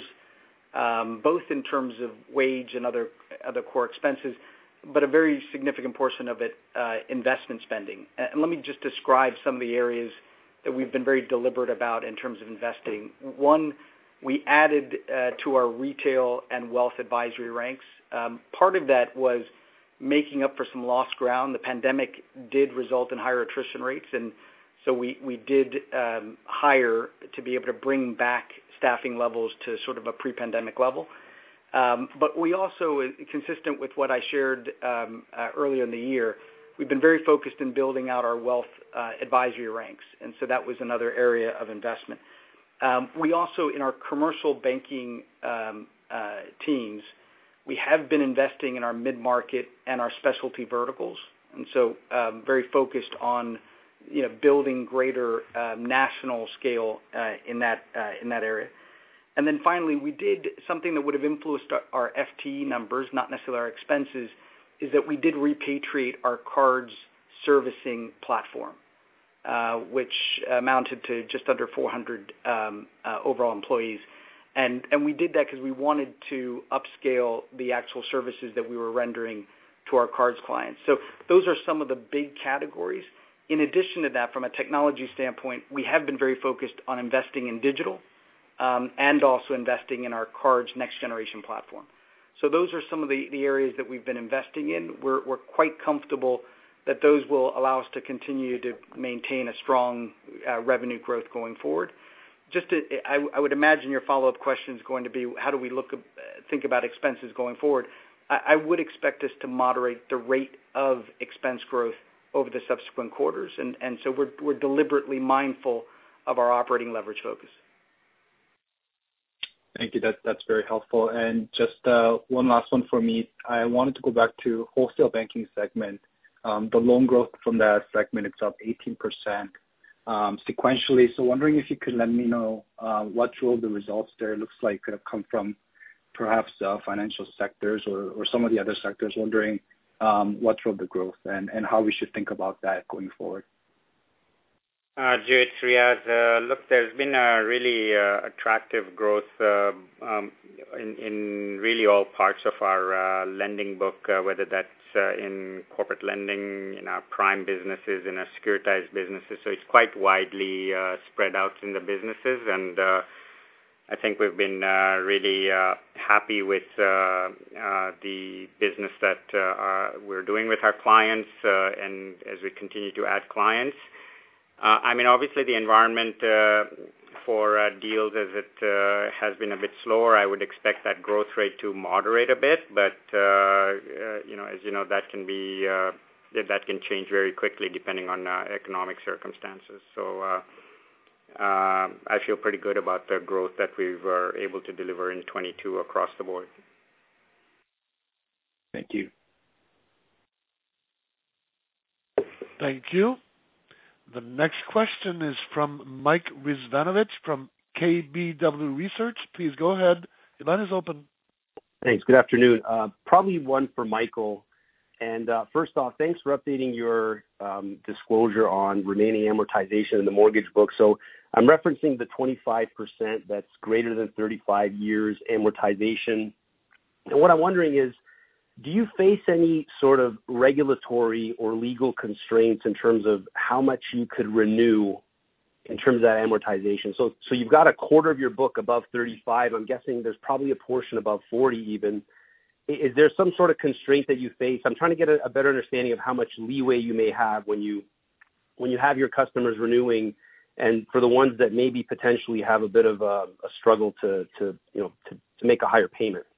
um, both in terms of wage and other other core expenses, but a very significant portion of it uh, investment spending. And let me just describe some of the areas that we've been very deliberate about in terms of investing. One, we added uh, to our retail and wealth advisory ranks. Um, part of that was making up for some lost ground. The pandemic did result in higher attrition rates, and so we, we did um, hire to be able to bring back staffing levels to sort of a pre-pandemic level. Um, but we also, consistent with what I shared um, uh, earlier in the year, we've been very focused in building out our wealth uh, advisory ranks, and so that was another area of investment. Um, we also, in our commercial banking um, uh, teams, we have been investing in our mid-market and our specialty verticals, and so um, very focused on you know, building greater um, national scale uh, in that uh, in that area. And then finally, we did something that would have influenced our, our F T E numbers, not necessarily our expenses, is that we did repatriate our cards servicing platform, uh, which amounted to just under four hundred um, uh, overall employees. And, and we did that because we wanted to upscale the actual services that we were rendering to our cards clients. So those are some of the big categories. In addition to that, from a technology standpoint, we have been very focused on investing in digital um, and also investing in our cards next generation platform. So those are some of the, the areas that we've been investing in. We're, we're quite comfortable that those will allow us to continue to maintain a strong uh, revenue growth going forward. Just to, I, I would imagine your follow-up question is going to be, how do we look uh, think about expenses going forward? I, I would expect us to moderate the rate of expense growth over the subsequent quarters, and, and so we're, we're deliberately mindful of our operating leverage focus. Thank you. That, that's very helpful. And just uh, one last one for me. I wanted to go back to wholesale banking segment. Um, the loan growth from that segment, it's up eighteen percent um, sequentially. So wondering if you could let me know uh, what drove the results there. It looks like it could have come from perhaps uh, financial sectors or, or some of the other sectors. Wondering Um, what drove the growth and, and how we should think about that going forward. Uh, Joe, it's Riaz. Uh, look, there's been a really uh, attractive growth uh, um, in, in really all parts of our uh, lending book, uh, whether that's uh, in corporate lending, in our prime businesses, in our securitized businesses. So it's quite widely uh, spread out in the businesses, and uh, I think we've been uh, really uh, happy with uh, uh, the business that uh, uh, we're doing with our clients, uh, and as we continue to add clients. Uh, I mean, obviously the environment uh, for uh, deals as it uh, has been a bit slower. I would expect that growth rate to moderate a bit, but uh, uh, you know, as you know, that can be uh, that can change very quickly depending on uh, economic circumstances. So. Uh, Uh, I feel pretty good about the growth that we were able to deliver in twenty-two across the board. Thank you. Thank you. The next question is from Mike Rizvanovich from K B W Research. Please go ahead. Your line is open. Thanks. Good afternoon. Uh, probably one for Michael. And uh, first off, thanks for updating your um, disclosure on remaining amortization in the mortgage book. So I'm referencing the twenty-five percent that's greater than thirty-five years amortization. And what I'm wondering is, do you face any sort of regulatory or legal constraints in terms of how much you could renew in terms of that amortization? So, so you've got a quarter of your book above thirty-five. I'm guessing there's probably a portion above forty even. Is there some sort of constraint that you face? I'm trying to get a, a better understanding of how much leeway you may have when you when you have your customers renewing, and for the ones that maybe potentially have a bit of a, a struggle to, to you know to, to make a higher payment.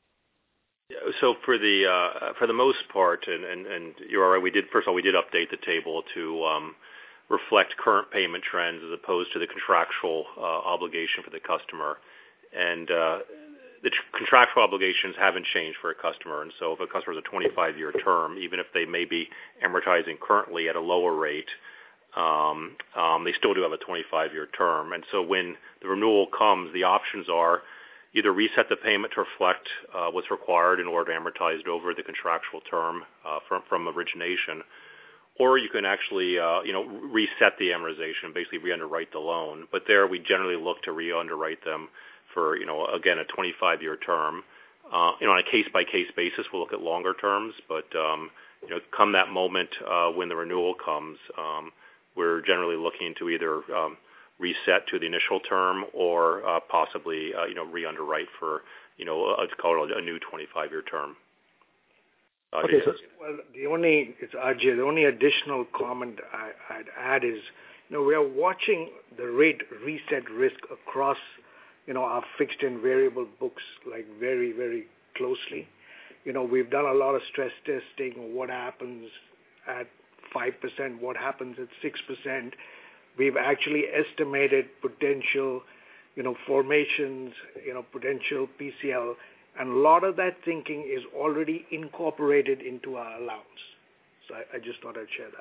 So for the uh, for the most part, and, and, and you're right, we did first of all we did update the table to um, reflect current payment trends as opposed to the contractual uh, obligation for the customer, and uh, the tr- contractual obligations haven't changed for a customer. And so if a customer has a twenty-five year term, even if they may be amortizing currently at a lower rate, um, um, they still do have a twenty-five year term. And so when the renewal comes, the options are either reset the payment to reflect uh, what's required in order to amortize it over the contractual term uh, from, from origination, or you can actually uh, you know reset the amortization, basically re-underwrite the loan. But there we generally look to re-underwrite them for, you know, again, a twenty-five year term. Uh, you know, on a case-by-case basis, we'll look at longer terms, but, um, you know, come that moment uh, when the renewal comes, um, we're generally looking to either um, reset to the initial term or uh, possibly, uh, you know, re-underwrite for, you know, let's call it a new twenty-five year term. Uh, okay, so, well, the only, it's Ajay, the only additional comment I, I'd add is, you know, we are watching the rate reset risk across you know, our fixed and variable books like very, very closely. You know, we've done a lot of stress testing, what happens at five percent, what happens at six percent. We've actually estimated potential, you know, formations, you know, potential P C L, and a lot of that thinking is already incorporated into our allowance. So I, I just thought I'd share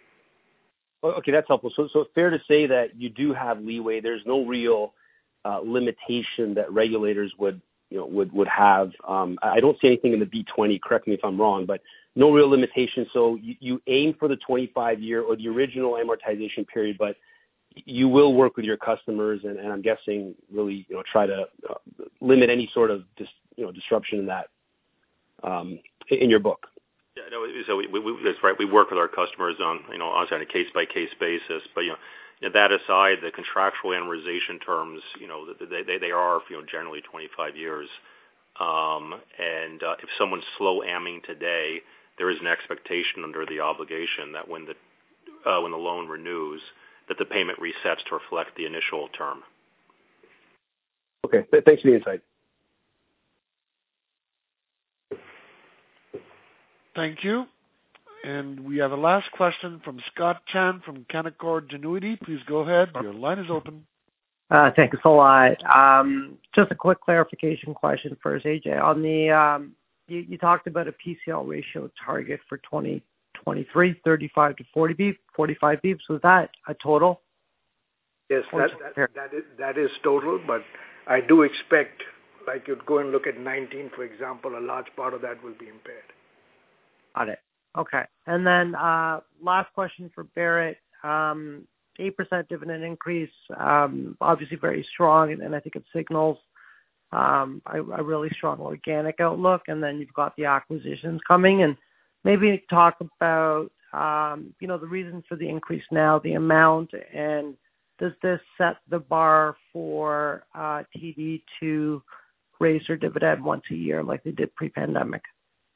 that. Okay, that's helpful. So, so fair to say that you do have leeway. There's no real Uh, limitation that regulators would, you know, would would have. Um, I don't see anything in the B twenty. Correct me if I'm wrong, but no real limitation. So you, you aim for the twenty-five year or the original amortization period, but you will work with your customers, and, and I'm guessing really, you know, try to uh, limit any sort of dis, you know disruption in that um, in your book. Yeah, no, so we, we, that's right. We work with our customers on, you know, on a case by case basis, but you know. That aside, the contractual amortization terms, you know, they they, they are, you know, generally twenty-five years. Um, and uh, if someone's slow amming today, there is an expectation under the obligation that when the uh, when the loan renews, that the payment resets to reflect the initial term. Okay, thanks for the insight. Thank you. And we have a last question from Scott Chan from Canaccord Genuity. Please go ahead. Your line is open. Uh, thanks a lot. Um, just a quick clarification question first, A J. On the, um, you, you talked about a P C L ratio target for twenty twenty-three, thirty-five to forty beep, forty-five beeps. Was that a total? Yes, that, that, that, is, that is total, but I do expect, like you'd go and look at nineteen, for example, a large part of that will be impaired. Got it. Okay. And then uh, last question for Barrett. Um, eight percent dividend increase, um, obviously very strong, and, and I think it signals um, a, a really strong organic outlook. And then you've got the acquisitions coming. And maybe talk about, um, you know, the reason for the increase now, the amount, and does this set the bar for uh, T D to raise their dividend once a year like they did pre-pandemic?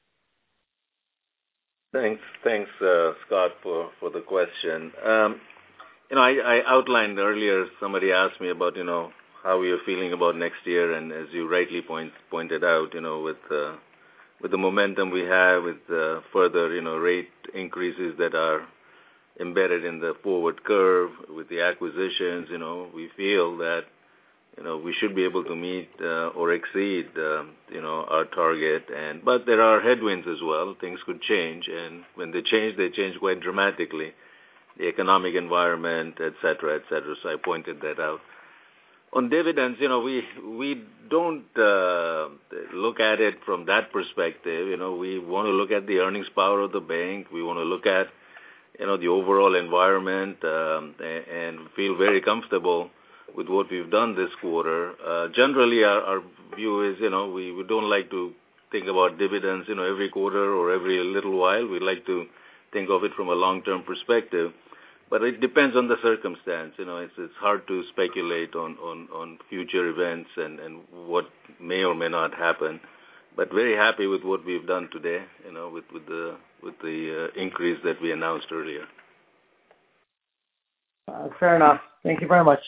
Thanks, thanks, uh, Scott, for, for the question. Um, you know, I, I outlined earlier, somebody asked me about, you know, how we are feeling about next year, and as you rightly point, pointed out, you know, with uh, with the momentum we have, with uh, further, you know, rate increases that are embedded in the forward curve, with the acquisitions, you know, we feel that, you know, we should be able to meet uh, or exceed, uh, you know, our target. And but there are headwinds as well. Things could change, and when they change, they change quite dramatically. The economic environment, et cetera, et cetera. So I pointed that out. On dividends, you know, we we don't uh, look at it from that perspective. You know, we want to look at the earnings power of the bank. We want to look at, you know, the overall environment um, and, and feel very comfortable with what we've done this quarter. Uh, generally, our, our view is, you know, we, we don't like to think about dividends, you know, every quarter or every little while. We like to think of it from a long-term perspective. But it depends on the circumstance. You know, it's it's hard to speculate on, on, on future events and, and what may or may not happen. But very happy with what we've done today, you know, with, with the with the uh, increase that we announced earlier. Uh, fair enough. Thank you very much.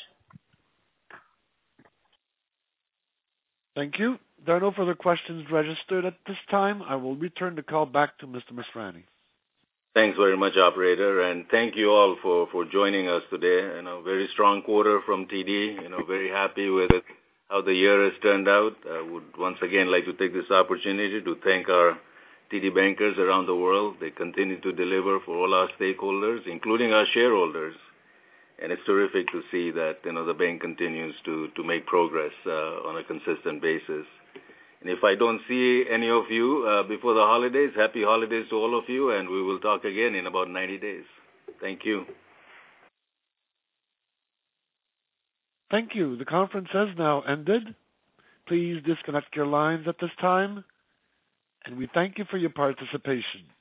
Thank you. There are no further questions registered at this time. I will return the call back to Mister Masrani. Thanks very much, operator, and thank you all for, for joining us today. You know, very strong quarter from T D. You know, very happy with it, how the year has turned out. I would once again like to take this opportunity to thank our T D bankers around the world. They continue to deliver for all our stakeholders, including our shareholders. And it's terrific to see that, you know, the bank continues to, to make progress uh, on a consistent basis. And if I don't see any of you uh, before the holidays, happy holidays to all of you, and we will talk again in about ninety days. Thank you. Thank you. The conference has now ended. Please disconnect your lines at this time, and we thank you for your participation.